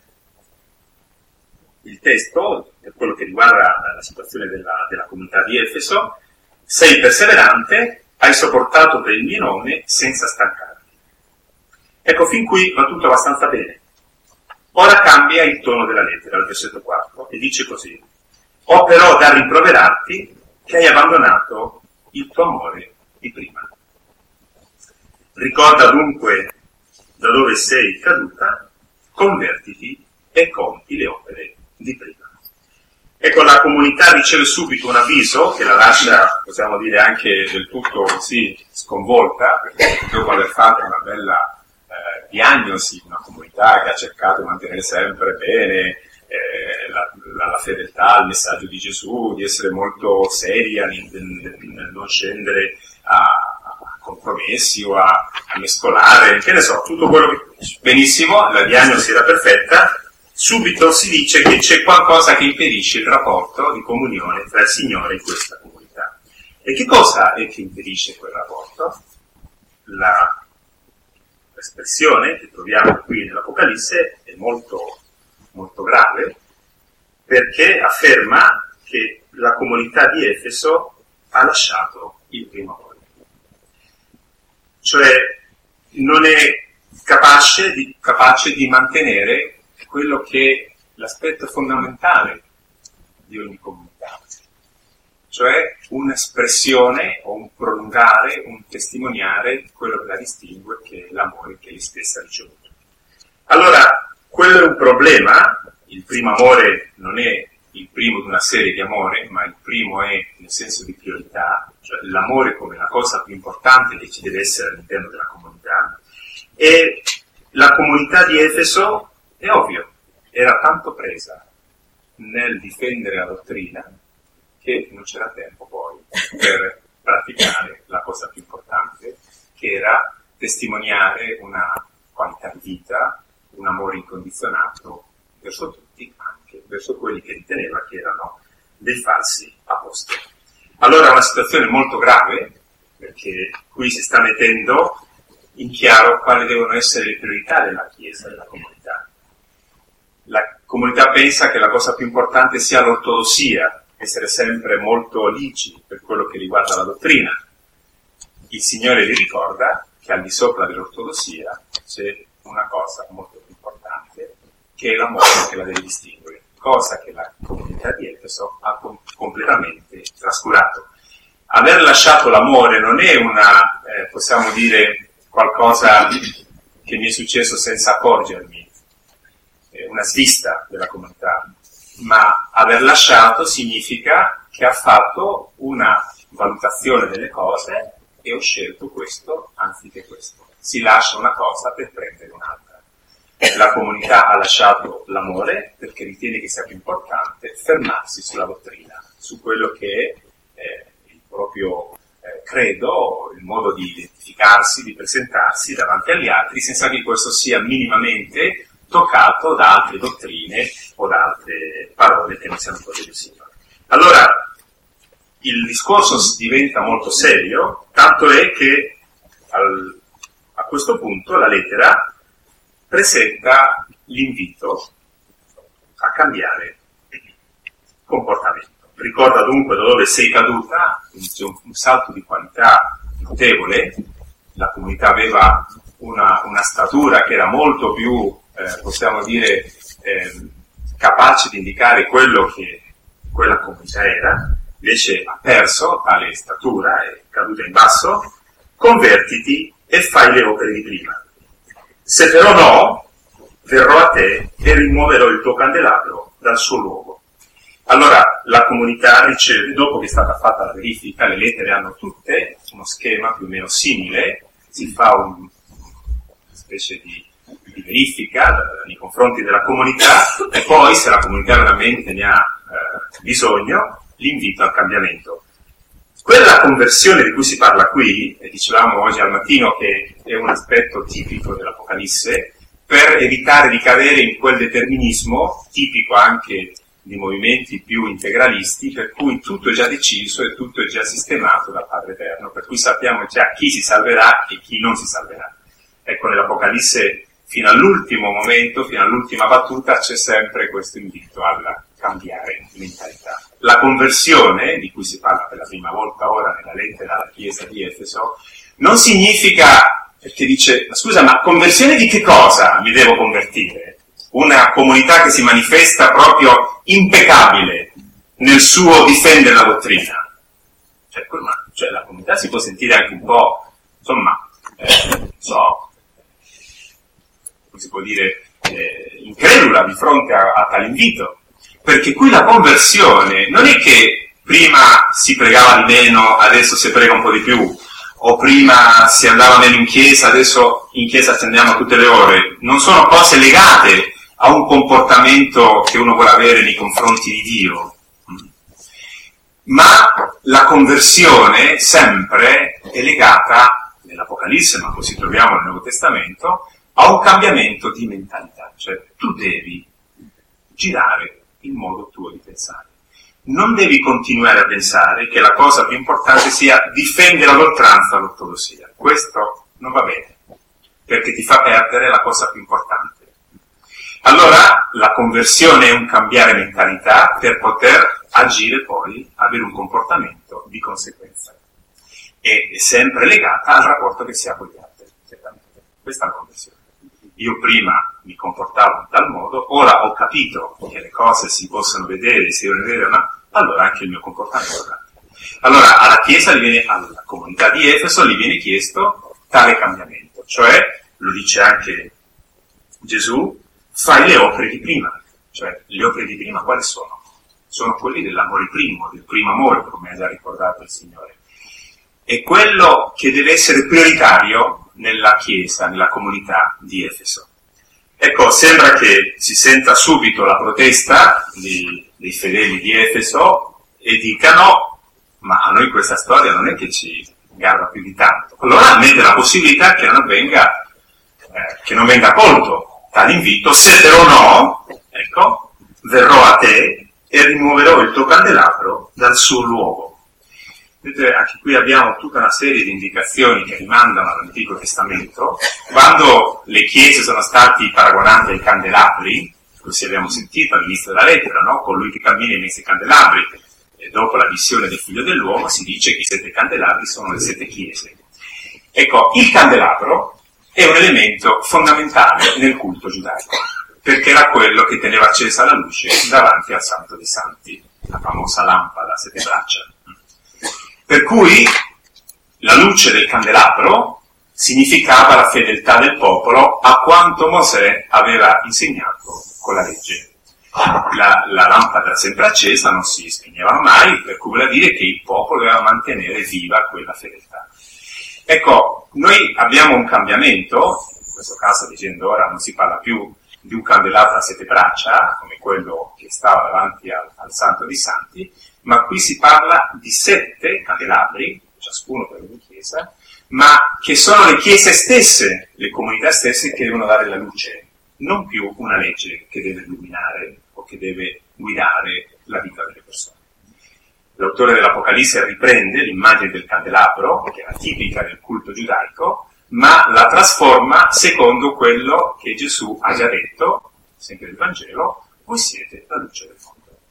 il testo, per quello che riguarda la situazione della, della comunità di Efeso: sei perseverante, hai sopportato per il mio nome senza stancarti. Ecco, fin qui va tutto abbastanza bene. Ora cambia il tono della lettera, al versetto quattro, e dice così: ho però da rimproverarti che hai abbandonato il tuo amore di prima. Ricorda dunque da dove sei caduta, convertiti e compi le opere di prima. Ecco, la comunità riceve subito un avviso che la lascia, possiamo dire, anche del tutto così sconvolta, perché dopo aver fatto una bella eh, diagnosi, una comunità che ha cercato di mantenere sempre bene Eh, la, la, la fedeltà al messaggio di Gesù, di essere molto seria nel, nel, nel non scendere a, a compromessi o a, a mescolare, che ne so, tutto quello che... Benissimo, la diagnosi era perfetta. Subito si dice che c'è qualcosa che impedisce il rapporto di comunione tra il Signore e questa comunità. E che cosa è che impedisce quel rapporto? La, l'espressione che troviamo qui nell'Apocalisse è molto molto grave, perché afferma che la comunità di Efeso ha lasciato il primo amore. Cioè non è capace di, capace di mantenere quello che è l'aspetto fondamentale di ogni comunità, cioè un'espressione o un prolungare, un testimoniare quello che la distingue, che è l'amore che lei stessa ha ricevuto. Allora, quello è un problema. Il primo amore non è il primo di una serie di amore, ma il primo è nel senso di priorità, cioè l'amore come la cosa più importante che ci deve essere all'interno della comunità. E la comunità di Efeso, è ovvio, era tanto presa nel difendere la dottrina che non c'era tempo poi per praticare la cosa più importante, che era testimoniare una qualità di vita, un amore incondizionato verso tutti, anche verso quelli che riteneva che erano dei falsi apostoli. Allora è una situazione molto grave, perché qui si sta mettendo in chiaro quali devono essere le priorità della Chiesa, della comunità. La comunità pensa che la cosa più importante sia l'ortodossia, essere sempre molto lici per quello che riguarda la dottrina. Il Signore vi ricorda che al di sopra dell'ortodossia c'è una cosa molto più importante, che è l'amore che la deve distinguere, cosa che la comunità di Efeso ha com- completamente trascurato. Aver lasciato l'amore non è una, eh, possiamo dire, qualcosa che mi è successo senza accorgermi, eh, una svista della comunità, ma aver lasciato significa che ha fatto una valutazione delle cose e ho scelto questo anziché questo. Si lascia una cosa per prendere un'altra. La comunità ha lasciato l'amore perché ritiene che sia più importante fermarsi sulla dottrina, su quello che è eh, il proprio eh, credo, il modo di identificarsi, di presentarsi davanti agli altri, senza che questo sia minimamente toccato da altre dottrine o da altre parole che non siano quelle del Signore. Allora, il discorso diventa molto serio, tanto è che al, a questo punto la lettera presenta l'invito a cambiare comportamento. Ricorda dunque da dove sei caduta, c'è un, un salto di qualità notevole, la comunità aveva una, una statura che era molto più, eh, possiamo dire, eh, capace di indicare quello che quella comunità era, invece ha perso tale statura, è caduta in basso. Convertiti e fai le opere di prima. Se però no, verrò a te e rimuoverò il tuo candelabro dal suo luogo. Allora la comunità riceve, dopo che è stata fatta la verifica, le lettere hanno tutte uno schema più o meno simile, si fa un, una specie di, di verifica nei confronti della comunità e poi, se la comunità veramente ne ha eh, bisogno, l'invito al cambiamento. Quella conversione di cui si parla qui, e dicevamo oggi al mattino che è un aspetto tipico dell'Apocalisse, per evitare di cadere in quel determinismo tipico anche di movimenti più integralisti, per cui tutto è già deciso e tutto è già sistemato dal Padre Eterno, per cui sappiamo già chi si salverà e chi non si salverà. Ecco, nell'Apocalisse fino all'ultimo momento, fino all'ultima battuta, c'è sempre questo invito al cambiare mentalità. La conversione, di cui si parla per la prima volta ora nella lettera alla Chiesa di Efeso, non significa, perché dice, ma scusa, ma conversione di che cosa mi devo convertire? Una comunità che si manifesta proprio impeccabile nel suo difendere la dottrina. Cioè, cioè la comunità si può sentire anche un po', insomma, eh, non so, come si può dire, eh, incredula di fronte a, a tale invito. Perché qui la conversione non è che prima si pregava di meno, adesso si prega un po' di più, o prima si andava meno in chiesa, adesso in chiesa ci andiamo tutte le ore. Non sono cose legate a un comportamento che uno vuole avere nei confronti di Dio. Ma la conversione sempre è legata, nell'Apocalisse, ma così troviamo nel Nuovo Testamento, a un cambiamento di mentalità. Cioè tu devi girare il modo tuo di pensare. Non devi continuare a pensare che la cosa più importante sia difendere l'oltranza all'ortodossia. Questo non va bene, perché ti fa perdere la cosa più importante. Allora la conversione è un cambiare mentalità per poter agire poi, avere un comportamento di conseguenza. E è sempre legata al rapporto che si ha con gli altri. Questa è la conversione. Io prima mi comportavo in tal modo, ora ho capito che le cose si possono vedere, si devono vedere, ma allora anche il mio comportamento cambia. Allora alla Chiesa, gli viene, alla comunità di Efeso gli viene chiesto tale cambiamento, cioè, lo dice anche Gesù, fai le opere di prima. Cioè, le opere di prima quali sono? sono quelli dell'amore primo, del primo amore, come ha già ricordato il Signore. È quello che deve essere prioritario nella Chiesa, nella comunità di Efeso. Ecco, sembra che si senta subito la protesta di, dei fedeli di Efeso e dicano: ma a noi questa storia non è che ci garba più di tanto. Allora mette la possibilità che non venga, eh, che non venga colto tale invito, se però no, ecco, verrò a te e rimuoverò il tuo candelabro dal suo luogo. Vedete, anche qui abbiamo tutta una serie di indicazioni che rimandano all'Antico Testamento. Quando le chiese sono stati paragonate ai candelabri, così abbiamo sentito all'inizio della lettera, no? Colui che cammina in mezzo ai candelabri, e dopo la visione del Figlio dell'uomo si dice che i sette candelabri sono le sette chiese. Ecco, il candelabro è un elemento fondamentale nel culto giudaico, perché era quello che teneva accesa la luce davanti al Santo dei Santi, la famosa lampada a sette braccia. Per cui la luce del candelabro significava la fedeltà del popolo a quanto Mosè aveva insegnato con la legge. La, la lampada era sempre accesa, non si spegneva mai, per cui vuol dire che il popolo doveva mantenere viva quella fedeltà. Ecco, noi abbiamo un cambiamento, in questo caso dicendo ora non si parla più di un candelabro a sette braccia, come quello che stava davanti al, al Santo dei Santi, ma qui si parla di sette candelabri, ciascuno per ogni chiesa, ma che sono le chiese stesse, le comunità stesse che devono dare la luce, non più una legge che deve illuminare o che deve guidare la vita delle persone. L'autore dell'Apocalisse riprende l'immagine del candelabro, che era tipica del culto giudaico, ma la trasforma secondo quello che Gesù ha già detto, sempre nel Vangelo: voi siete la luce del mondo.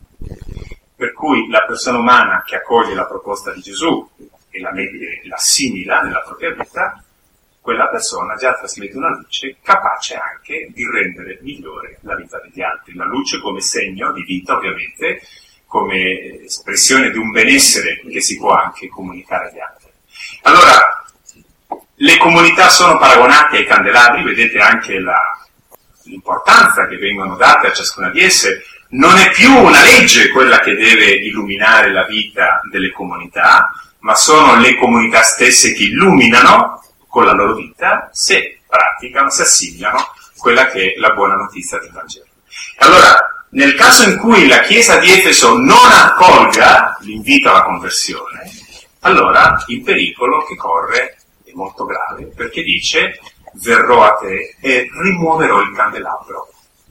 Per cui la persona umana che accoglie la proposta di Gesù e la, la assimila nella propria vita, quella persona già trasmette una luce capace anche di rendere migliore la vita degli altri. La luce come segno di vita, ovviamente, come espressione di un benessere che si può anche comunicare agli altri. Allora, le comunità sono paragonate ai candelabri, vedete anche la, l'importanza che vengono date a ciascuna di esse. Non è più una legge quella che deve illuminare la vita delle comunità, ma sono le comunità stesse che illuminano con la loro vita se praticano, se assimilano quella che è la buona notizia del Vangelo. Allora, nel caso in cui la Chiesa di Efeso non accolga l'invito alla conversione, allora il pericolo che corre è molto grave, perché dice: verrò a te e rimuoverò il candelabro.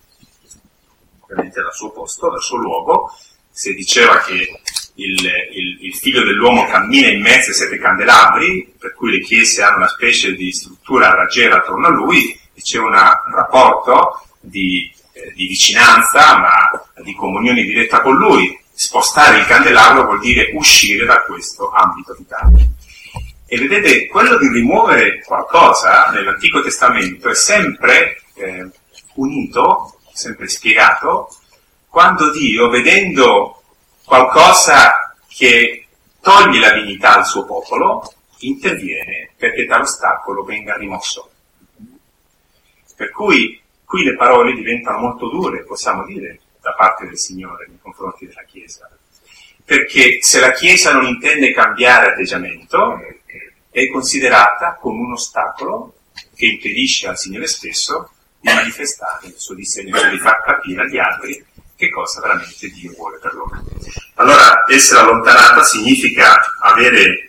Ovviamente dal suo posto, dal suo luogo. Si diceva che il, il, il figlio dell'uomo cammina in mezzo ai sette candelabri, per cui le chiese hanno una specie di struttura raggiera attorno a lui, e c'è una, un rapporto di, eh, di vicinanza, ma di comunione diretta con lui. Spostare il candelabro vuol dire uscire da questo ambito vitale. E vedete, quello di rimuovere qualcosa nell'Antico Testamento è sempre eh, unito, sempre spiegato, quando Dio, vedendo qualcosa che toglie la dignità al suo popolo, interviene perché tale ostacolo venga rimosso. Per cui qui le parole diventano molto dure, possiamo dire, da parte del Signore nei confronti della Chiesa. Perché se la Chiesa non intende cambiare atteggiamento, è considerata come un ostacolo che impedisce al Signore stesso di manifestare il suo disegno, cioè di far capire agli altri che cosa veramente Dio vuole per loro. Allora, essere allontanata significa avere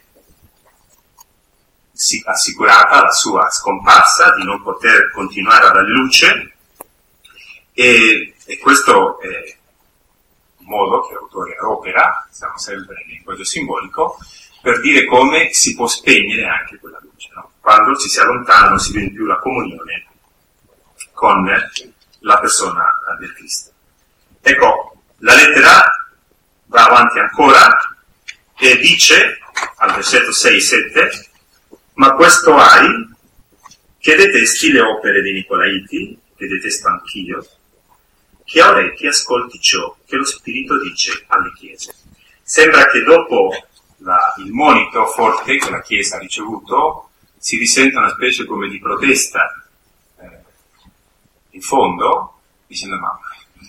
assicurata la sua scomparsa, di non poter continuare a dare luce, e, e questo è un modo che l'autore opera, siamo sempre nel linguaggio simbolico, per dire come si può spegnere anche quella luce, no? Quando ci si allontana non si viene più la comunione con la persona del Cristo. Ecco, la lettera va avanti ancora e dice al versetto sei sette: ma questo hai, che detesti le opere dei Nicolaiti, che detesto anch'io, che a orecchi ascolti ciò che lo Spirito dice alle chiese. Sembra che dopo la, il monito forte che la Chiesa ha ricevuto si risenta una specie come di protesta eh, in fondo, dicendo: ma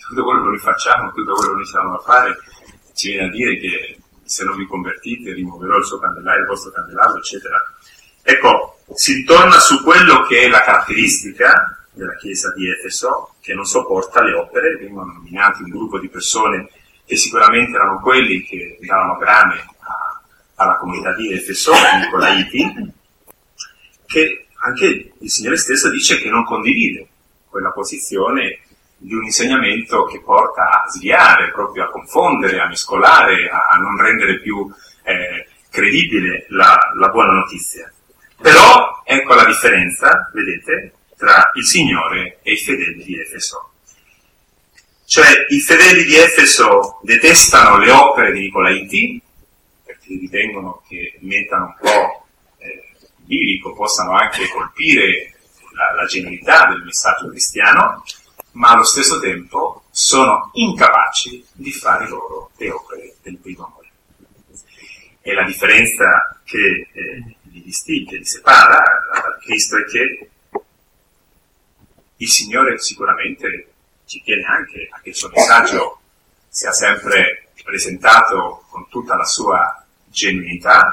tutto quello che noi facciamo, tutto quello che noi stiamo a fare, ci viene a dire che se non vi convertite rimuoverò il suo candelabro, il vostro candelabro, eccetera. Ecco, si ritorna su quello che è la caratteristica della chiesa di Efeso, che non sopporta le opere. Vengono nominati un gruppo di persone che sicuramente erano quelli che davano grane a, alla comunità di Efeso, i Nicolaiti, che anche il Signore stesso dice che non condivide quella posizione di un insegnamento che porta a sviare, proprio a confondere, a mescolare, a, a non rendere più eh, credibile la, la buona notizia. Però ecco la differenza, vedete, tra il Signore e i fedeli di Efeso. Cioè, i fedeli di Efeso detestano le opere di Nicolaiti, perché ritengono che mettano un po' eh, biblico, possano anche colpire la, la genuinità del messaggio cristiano, ma allo stesso tempo sono incapaci di fare loro le opere del primo amore. E la differenza che eh, li distingue, li separa da Cristo è che il Signore sicuramente ci tiene anche a che il suo messaggio sia sempre presentato con tutta la sua genuinità,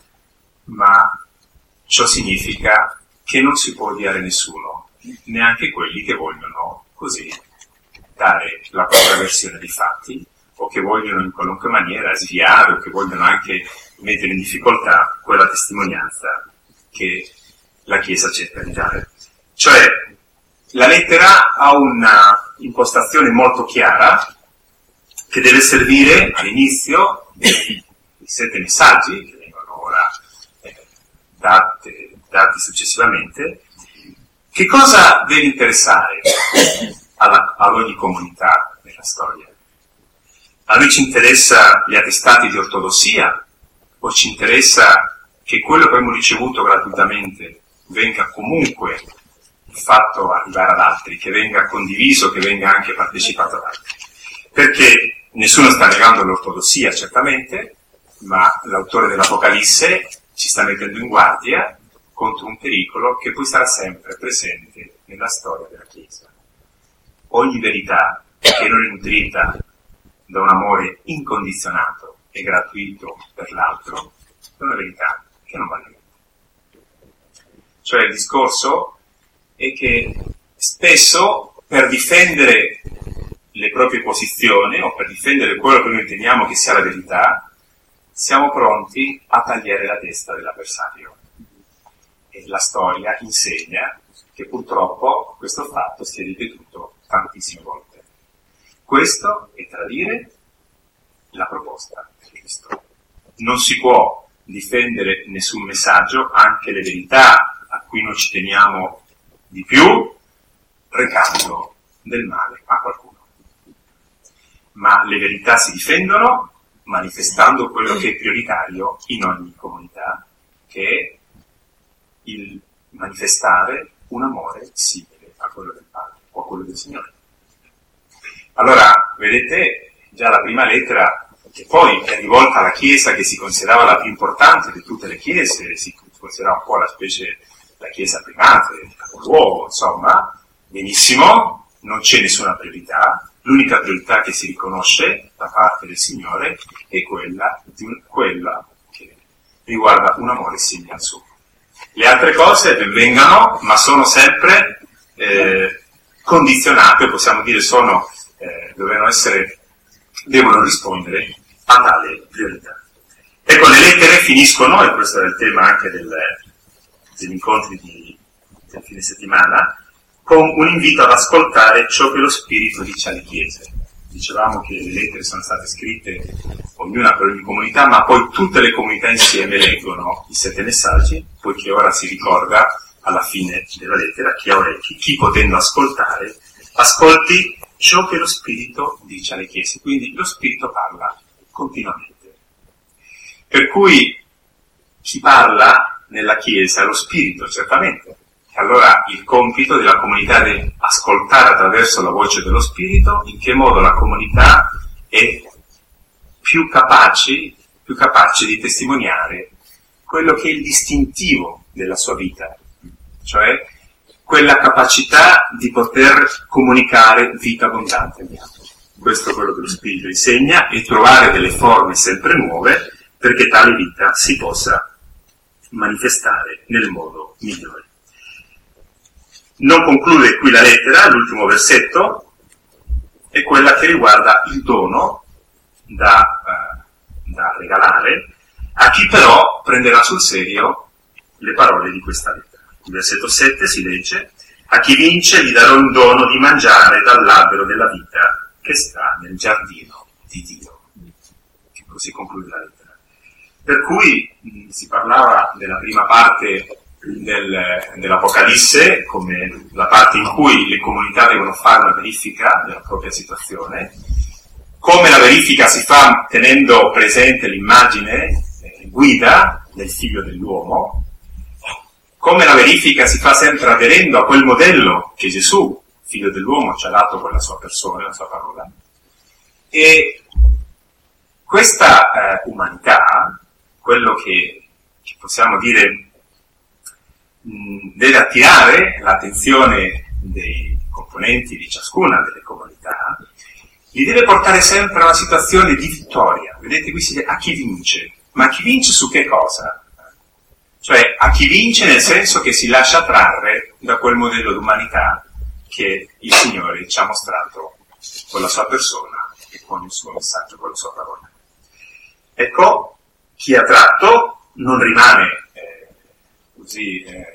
ma ciò significa che non si può odiare nessuno, neanche quelli che vogliono così dare la propria versione dei fatti, o che vogliono in qualunque maniera sviare, o che vogliono anche mettere in difficoltà quella testimonianza che la Chiesa cerca di dare. Cioè, la lettera ha una impostazione molto chiara che deve servire all'inizio dei sette messaggi che vengono ora eh, date, dati successivamente. Che cosa deve interessare alla, ad ogni comunità nella storia? A noi ci interessa gli attestati di ortodossia, o ci interessa che quello che abbiamo ricevuto gratuitamente venga comunque fatto arrivare ad altri, che venga condiviso, che venga anche partecipato ad altri? Perché nessuno sta negando l'ortodossia, certamente, ma l'autore dell'Apocalisse ci sta mettendo in guardia contro un pericolo che poi sarà sempre presente nella storia della Chiesa. Ogni verità che non è nutrita da un amore incondizionato e gratuito per l'altro è una verità che non vale niente. Cioè, il discorso è che spesso per difendere le proprie posizioni o per difendere quello che noi riteniamo che sia la verità, siamo pronti a tagliare la testa dell'avversario. E la storia insegna che purtroppo questo fatto si è ripetuto tantissime volte. Questo è tradire la proposta di Cristo. Non si può difendere nessun messaggio, anche le verità a cui noi ci teniamo di più, recando del male a qualcuno. Ma le verità si difendono manifestando quello che è prioritario in ogni comunità, che è il manifestare un amore simile a quello del Padre o a quello del Signore. Allora, vedete, già la prima lettera, che poi è rivolta alla Chiesa che si considerava la più importante di tutte le chiese, si considerava un po' la specie, la Chiesa primate, il capoluogo, insomma, benissimo, non c'è nessuna priorità, l'unica priorità che si riconosce da parte del Signore è quella, di un, quella che riguarda un amore simile al suo. Le altre cose ben vengano, ma sono sempre eh, condizionate, possiamo dire, sono, eh, devono essere, devono rispondere a tale priorità. Ecco, le lettere finiscono, e questo è il tema anche del, degli incontri di, del fine settimana, con un invito ad ascoltare ciò che lo Spirito dice alle chiese. Dicevamo che le lettere sono state scritte ognuna per ogni comunità, ma poi tutte le comunità insieme leggono i sette messaggi, poiché ora si ricorda alla fine della lettera chi ha orecchi, chi potendo ascoltare, ascolti ciò che lo Spirito dice alle chiese. Quindi lo Spirito parla continuamente. Per cui chi parla nella Chiesa è lo Spirito, certamente. Allora il compito della comunità è ascoltare attraverso la voce dello Spirito in che modo la comunità è più capace, più capace di testimoniare quello che è il distintivo della sua vita, cioè quella capacità di poter comunicare vita abbondante agli altri. questo è quello che lo spirito insegna, e trovare delle forme sempre nuove perché tale vita si possa manifestare nel modo migliore. Non conclude qui la lettera, l'ultimo versetto è quella che riguarda il dono da, eh, da regalare a chi però prenderà sul serio le parole di questa lettera. Il versetto sette si legge: a chi vince gli darò un dono di mangiare dall'albero della vita che sta nel giardino di Dio. Che così conclude la lettera. Per cui mh, si parlava della prima parte del, dell'Apocalisse come la parte in cui le comunità devono fare una verifica della propria situazione, come la verifica si fa tenendo presente l'immagine eh, guida del figlio dell'uomo, come la verifica si fa sempre aderendo a quel modello che Gesù, figlio dell'uomo, ci ha dato con la sua persona, la sua parola. E questa eh, umanità, quello che, che possiamo dire mh, deve attirare l'attenzione dei componenti di ciascuna delle comunità, li deve portare sempre a una situazione di vittoria. Vedete, qui si dice a chi vince, ma chi vince su che cosa? Cioè a chi vince nel senso che si lascia trarre da quel modello d'umanità che il Signore ci ha mostrato con la sua persona e con il suo messaggio, con la sua parola. Ecco, chi ha tratto non rimane eh, così eh,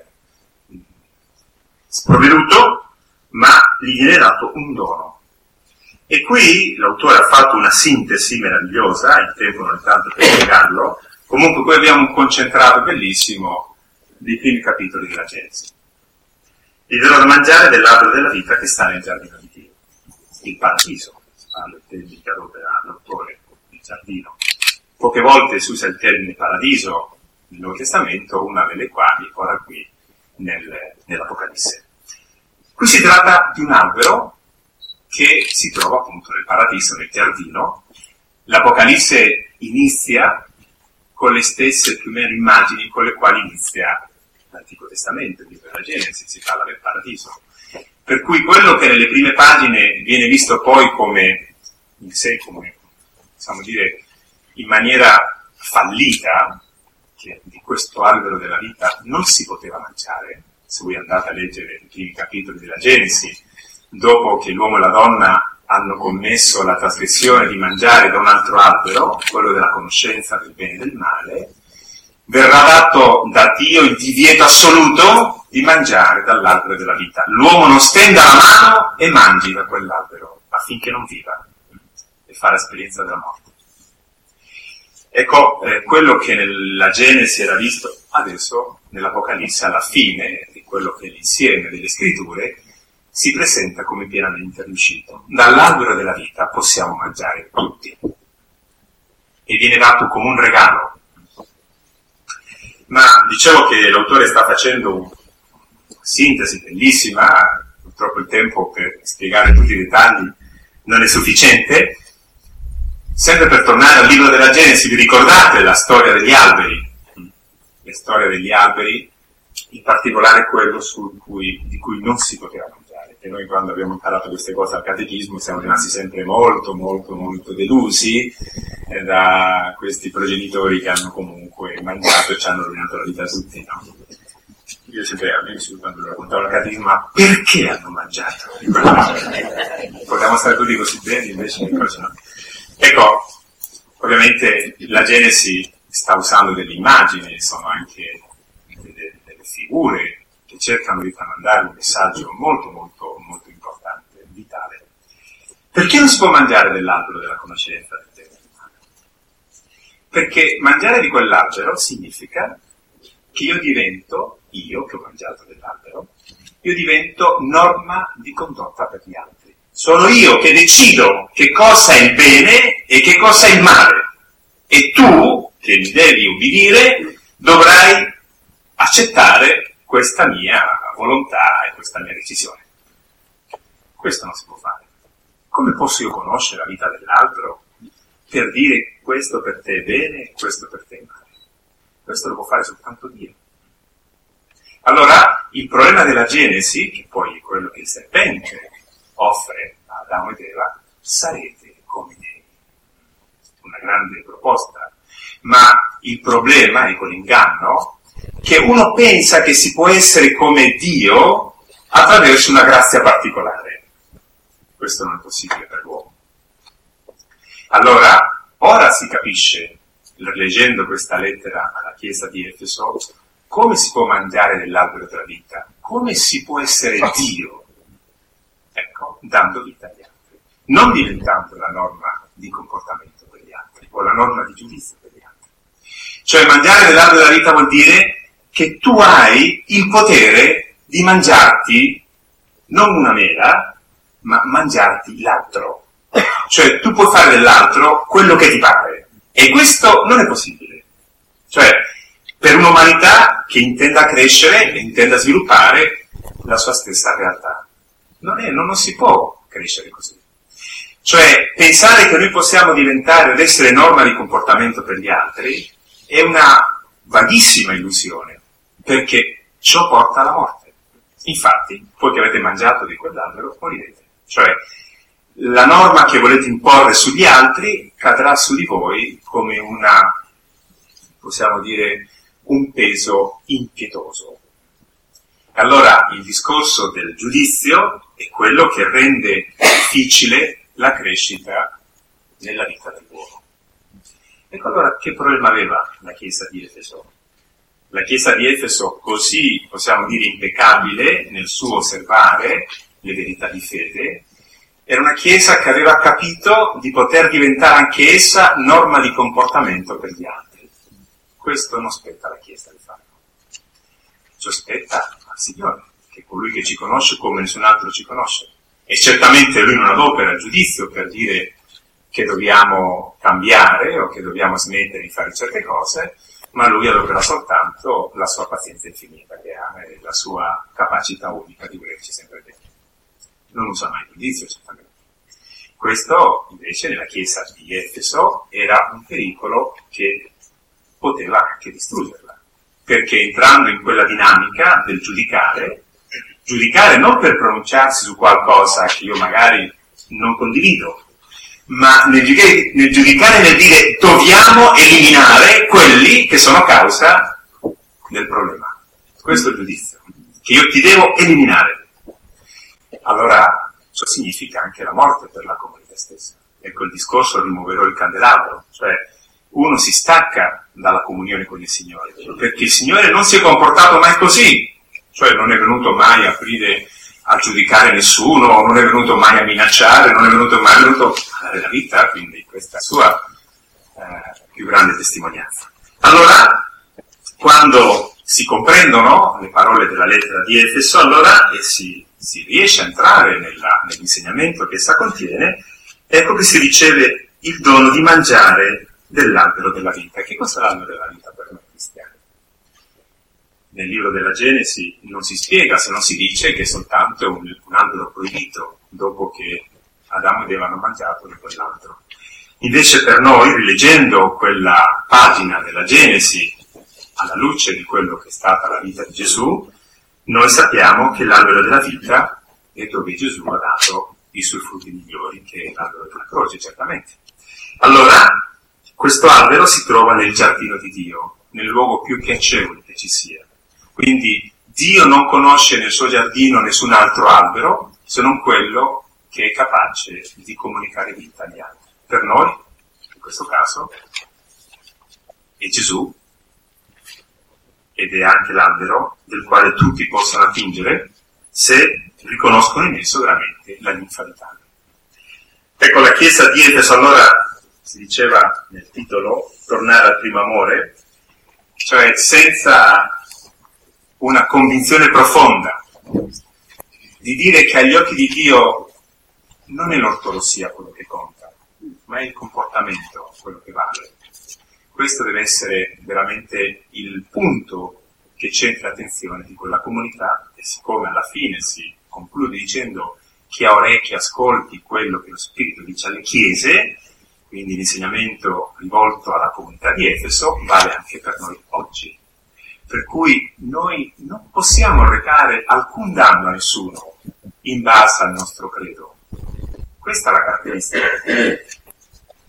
sprovveduto, ma gli viene dato un dono. E qui l'autore ha fatto una sintesi meravigliosa, il tempo non è tanto per spiegarlo. Comunque qui abbiamo un concentrato bellissimo dei primi capitoli della Genesi. Gli darò da mangiare dell'albero della vita che sta nel giardino di Dio. Il paradiso, parla il termine che adopera l'autore, il giardino. Poche volte si usa il termine paradiso nel Nuovo Testamento, una delle quali ora qui nel, nell'Apocalisse. Qui si tratta di un albero che si trova appunto nel paradiso, nel giardino. L'Apocalisse inizia con le stesse più o meno immagini con le quali inizia l'Antico Testamento, il libro della Genesi, si parla del paradiso. Per cui quello che nelle prime pagine viene visto poi come, in sé, come, possiamo dire, in maniera fallita, che di questo albero della vita non si poteva mangiare. Se voi andate a leggere i primi capitoli della Genesi, dopo che l'uomo e la donna hanno commesso la trasgressione di mangiare da un altro albero, quello della conoscenza del bene e del male, verrà dato da Dio il divieto assoluto di mangiare dall'albero della vita. L'uomo non stenda la mano e mangi da quell'albero affinché non viva e fa l'esperienza della morte. Ecco, eh, quello che nella Genesi era visto adesso nell'Apocalisse, alla fine di quello che è l'insieme delle scritture, si presenta come pienamente riuscito. Dall'albero della vita possiamo mangiare tutti e viene dato come un regalo. Ma dicevo che l'autore sta facendo una sintesi bellissima, purtroppo il tempo per spiegare tutti i dettagli non è sufficiente. Sempre per tornare al libro della Genesi, vi ricordate la storia degli alberi? La storia degli alberi, in particolare quello su cui, di cui non si poteva mangiare. E noi quando abbiamo imparato queste cose al catechismo siamo rimasti sempre molto, molto, molto delusi eh, da questi progenitori che hanno comunque mangiato e ci hanno rovinato la vita a tutti, no? Io sempre, a me, quando lo raccontavo al catechismo, ma perché hanno mangiato? Potevamo stare tutti così bene, invece no. Ecco, ovviamente la Genesi sta usando delle immagini, sono anche delle, delle figure che cercano di tramandare un messaggio molto, molto, molto importante, vitale. Perché non si può mangiare dell'albero della conoscenza del bene e del male? Perché mangiare di quell'albero significa che io divento, io che ho mangiato dell'albero, io divento norma di condotta per gli altri. Sono io che decido che cosa è il bene e che cosa è il male. E tu, che mi devi ubbidire, dovrai accettare questa mia volontà e questa mia decisione. Questo non si può fare. Come posso io conoscere la vita dell'altro per dire questo per te è bene e questo per te è male? Questo lo può fare soltanto Dio. Allora, il problema della Genesi, che poi è quello che il serpente offre a Adamo ed Eva, sarete grande proposta, ma il problema, ecco l'inganno, che uno pensa che si può essere come Dio attraverso una grazia particolare. Questo non è possibile per l'uomo. Allora, ora si capisce, leggendo questa lettera alla Chiesa di Efeso, come si può mangiare dell'albero della vita, come si può essere Dio, ecco, dando vita agli altri, non diventando la norma di comportamento per gli altri, o la norma di giudizio per gli altri. Cioè, mangiare dell'albero della vita vuol dire che tu hai il potere di mangiarti non una mela, ma mangiarti l'altro. Cioè, tu puoi fare dell'altro quello che ti pare. E questo non è possibile. Cioè, per un'umanità che intenda crescere e intenda sviluppare la sua stessa realtà. Non è, non, non si può crescere così. Cioè, pensare che noi possiamo diventare ed essere norma di comportamento per gli altri è una vaghissima illusione, perché ciò porta alla morte. Infatti, voi che avete mangiato di quell'albero, morirete. Cioè, la norma che volete imporre sugli altri cadrà su di voi come una, possiamo dire, un peso impietoso. Allora, il discorso del giudizio è quello che rende difficile la crescita nella vita dell'uomo. Ecco allora che problema aveva la Chiesa di Efeso? La Chiesa di Efeso, così possiamo dire impeccabile nel suo osservare le verità di fede, era una Chiesa che aveva capito di poter diventare anche essa norma di comportamento per gli altri. Questo non spetta alla Chiesa di farlo. Ciò spetta al Signore, che è colui che ci conosce come nessun altro ci conosce. E certamente Lui non adopera il giudizio per dire che dobbiamo cambiare o che dobbiamo smettere di fare certe cose, ma Lui adopera soltanto la sua pazienza infinita che ha e la sua capacità unica di volerci sempre bene. Non usa mai il giudizio, certamente. Questo, invece, nella Chiesa di Efeso era un pericolo che poteva anche distruggerla, perché entrando in quella dinamica del giudicare, giudicare non per pronunciarsi su qualcosa che io magari non condivido, ma nel giudicare, nel giudicare nel dire dobbiamo eliminare quelli che sono causa del problema. Questo è il giudizio, che io ti devo eliminare. Allora, ciò significa anche la morte per la comunità stessa. Ecco il discorso rimuoverò il candelabro, cioè uno si stacca dalla comunione con il Signore, perché il Signore non si è comportato mai così, cioè non è venuto mai a aprire a giudicare nessuno, non è venuto mai a minacciare, non è venuto mai venuto a dare la vita, quindi questa è la sua eh, più grande testimonianza. Allora, quando si comprendono le parole della lettera di Efeso, allora e si, si riesce a entrare nella, nell'insegnamento che essa contiene, ecco che si riceve il dono di mangiare dell'albero della vita. Che cos'è l'albero della vita per noi cristiani? Nel libro della Genesi non si spiega, se non si dice che è soltanto un, un albero proibito, dopo che Adamo ed Eva hanno mangiato di quell'altro. Invece per noi, rileggendo quella pagina della Genesi, alla luce di quello che è stata la vita di Gesù, noi sappiamo che l'albero della vita è dove Gesù ha dato i suoi frutti migliori, che è l'albero della croce, certamente. Allora, questo albero si trova nel giardino di Dio, nel luogo più piacevole che ci sia. Quindi Dio non conosce nel suo giardino nessun altro albero, se non quello che è capace di comunicare vita agli altri. Per noi, in questo caso, è Gesù, ed è anche l'albero del quale tutti possono attingere se riconoscono in esso veramente la linfa vitale. Ecco, la Chiesa di Efeso, allora, si diceva nel titolo, tornare al primo amore, cioè senza una convinzione profonda di dire che agli occhi di Dio non è l'ortodossia quello che conta, ma è il comportamento quello che vale. Questo deve essere veramente il punto che centra l'attenzione di quella comunità, e siccome alla fine si conclude dicendo chi ha orecchie ascolti quello che lo Spirito dice alle chiese, quindi l'insegnamento rivolto alla comunità di Efeso vale anche per noi oggi. Per cui noi non possiamo recare alcun danno a nessuno in base al nostro credo. Questa è la caratteristica.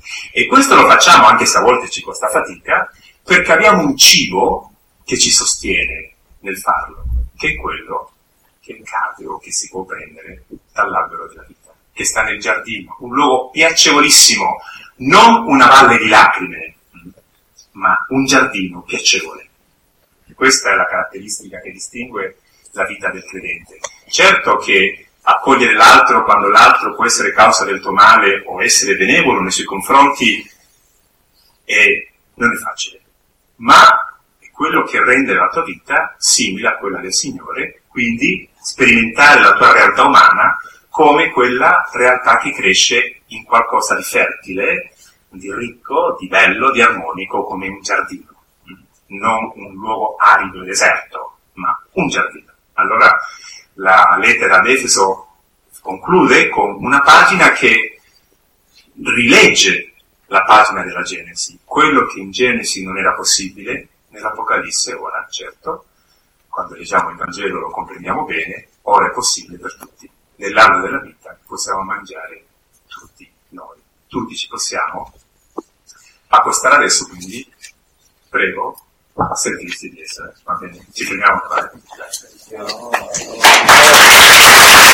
E questo lo facciamo, anche se a volte ci costa fatica, perché abbiamo un cibo che ci sostiene nel farlo, che è quello, che è il cardio che si può prendere dall'albero della vita, che sta nel giardino, un luogo piacevolissimo, non una valle di lacrime, ma un giardino piacevole. E questa è la caratteristica che distingue la vita del credente. Certo che accogliere l'altro quando l'altro può essere causa del tuo male o essere benevolo nei suoi confronti è, non è facile, ma è quello che rende la tua vita simile a quella del Signore, quindi sperimentare la tua realtà umana come quella realtà che cresce in qualcosa di fertile, di ricco, di bello, di armonico, come un giardino, non un luogo arido e deserto, ma un giardino. Allora la lettera ad Efeso conclude con una pagina che rilegge la pagina della Genesi. Quello che in Genesi non era possibile, nell'Apocalisse ora, certo, quando leggiamo il Vangelo lo comprendiamo bene, ora è possibile per tutti. Nell'anno della vita possiamo mangiare tutti noi. Tutti ci possiamo accostare adesso, quindi prego a sentirsi di essere. Va bene, ci fermiamo qua.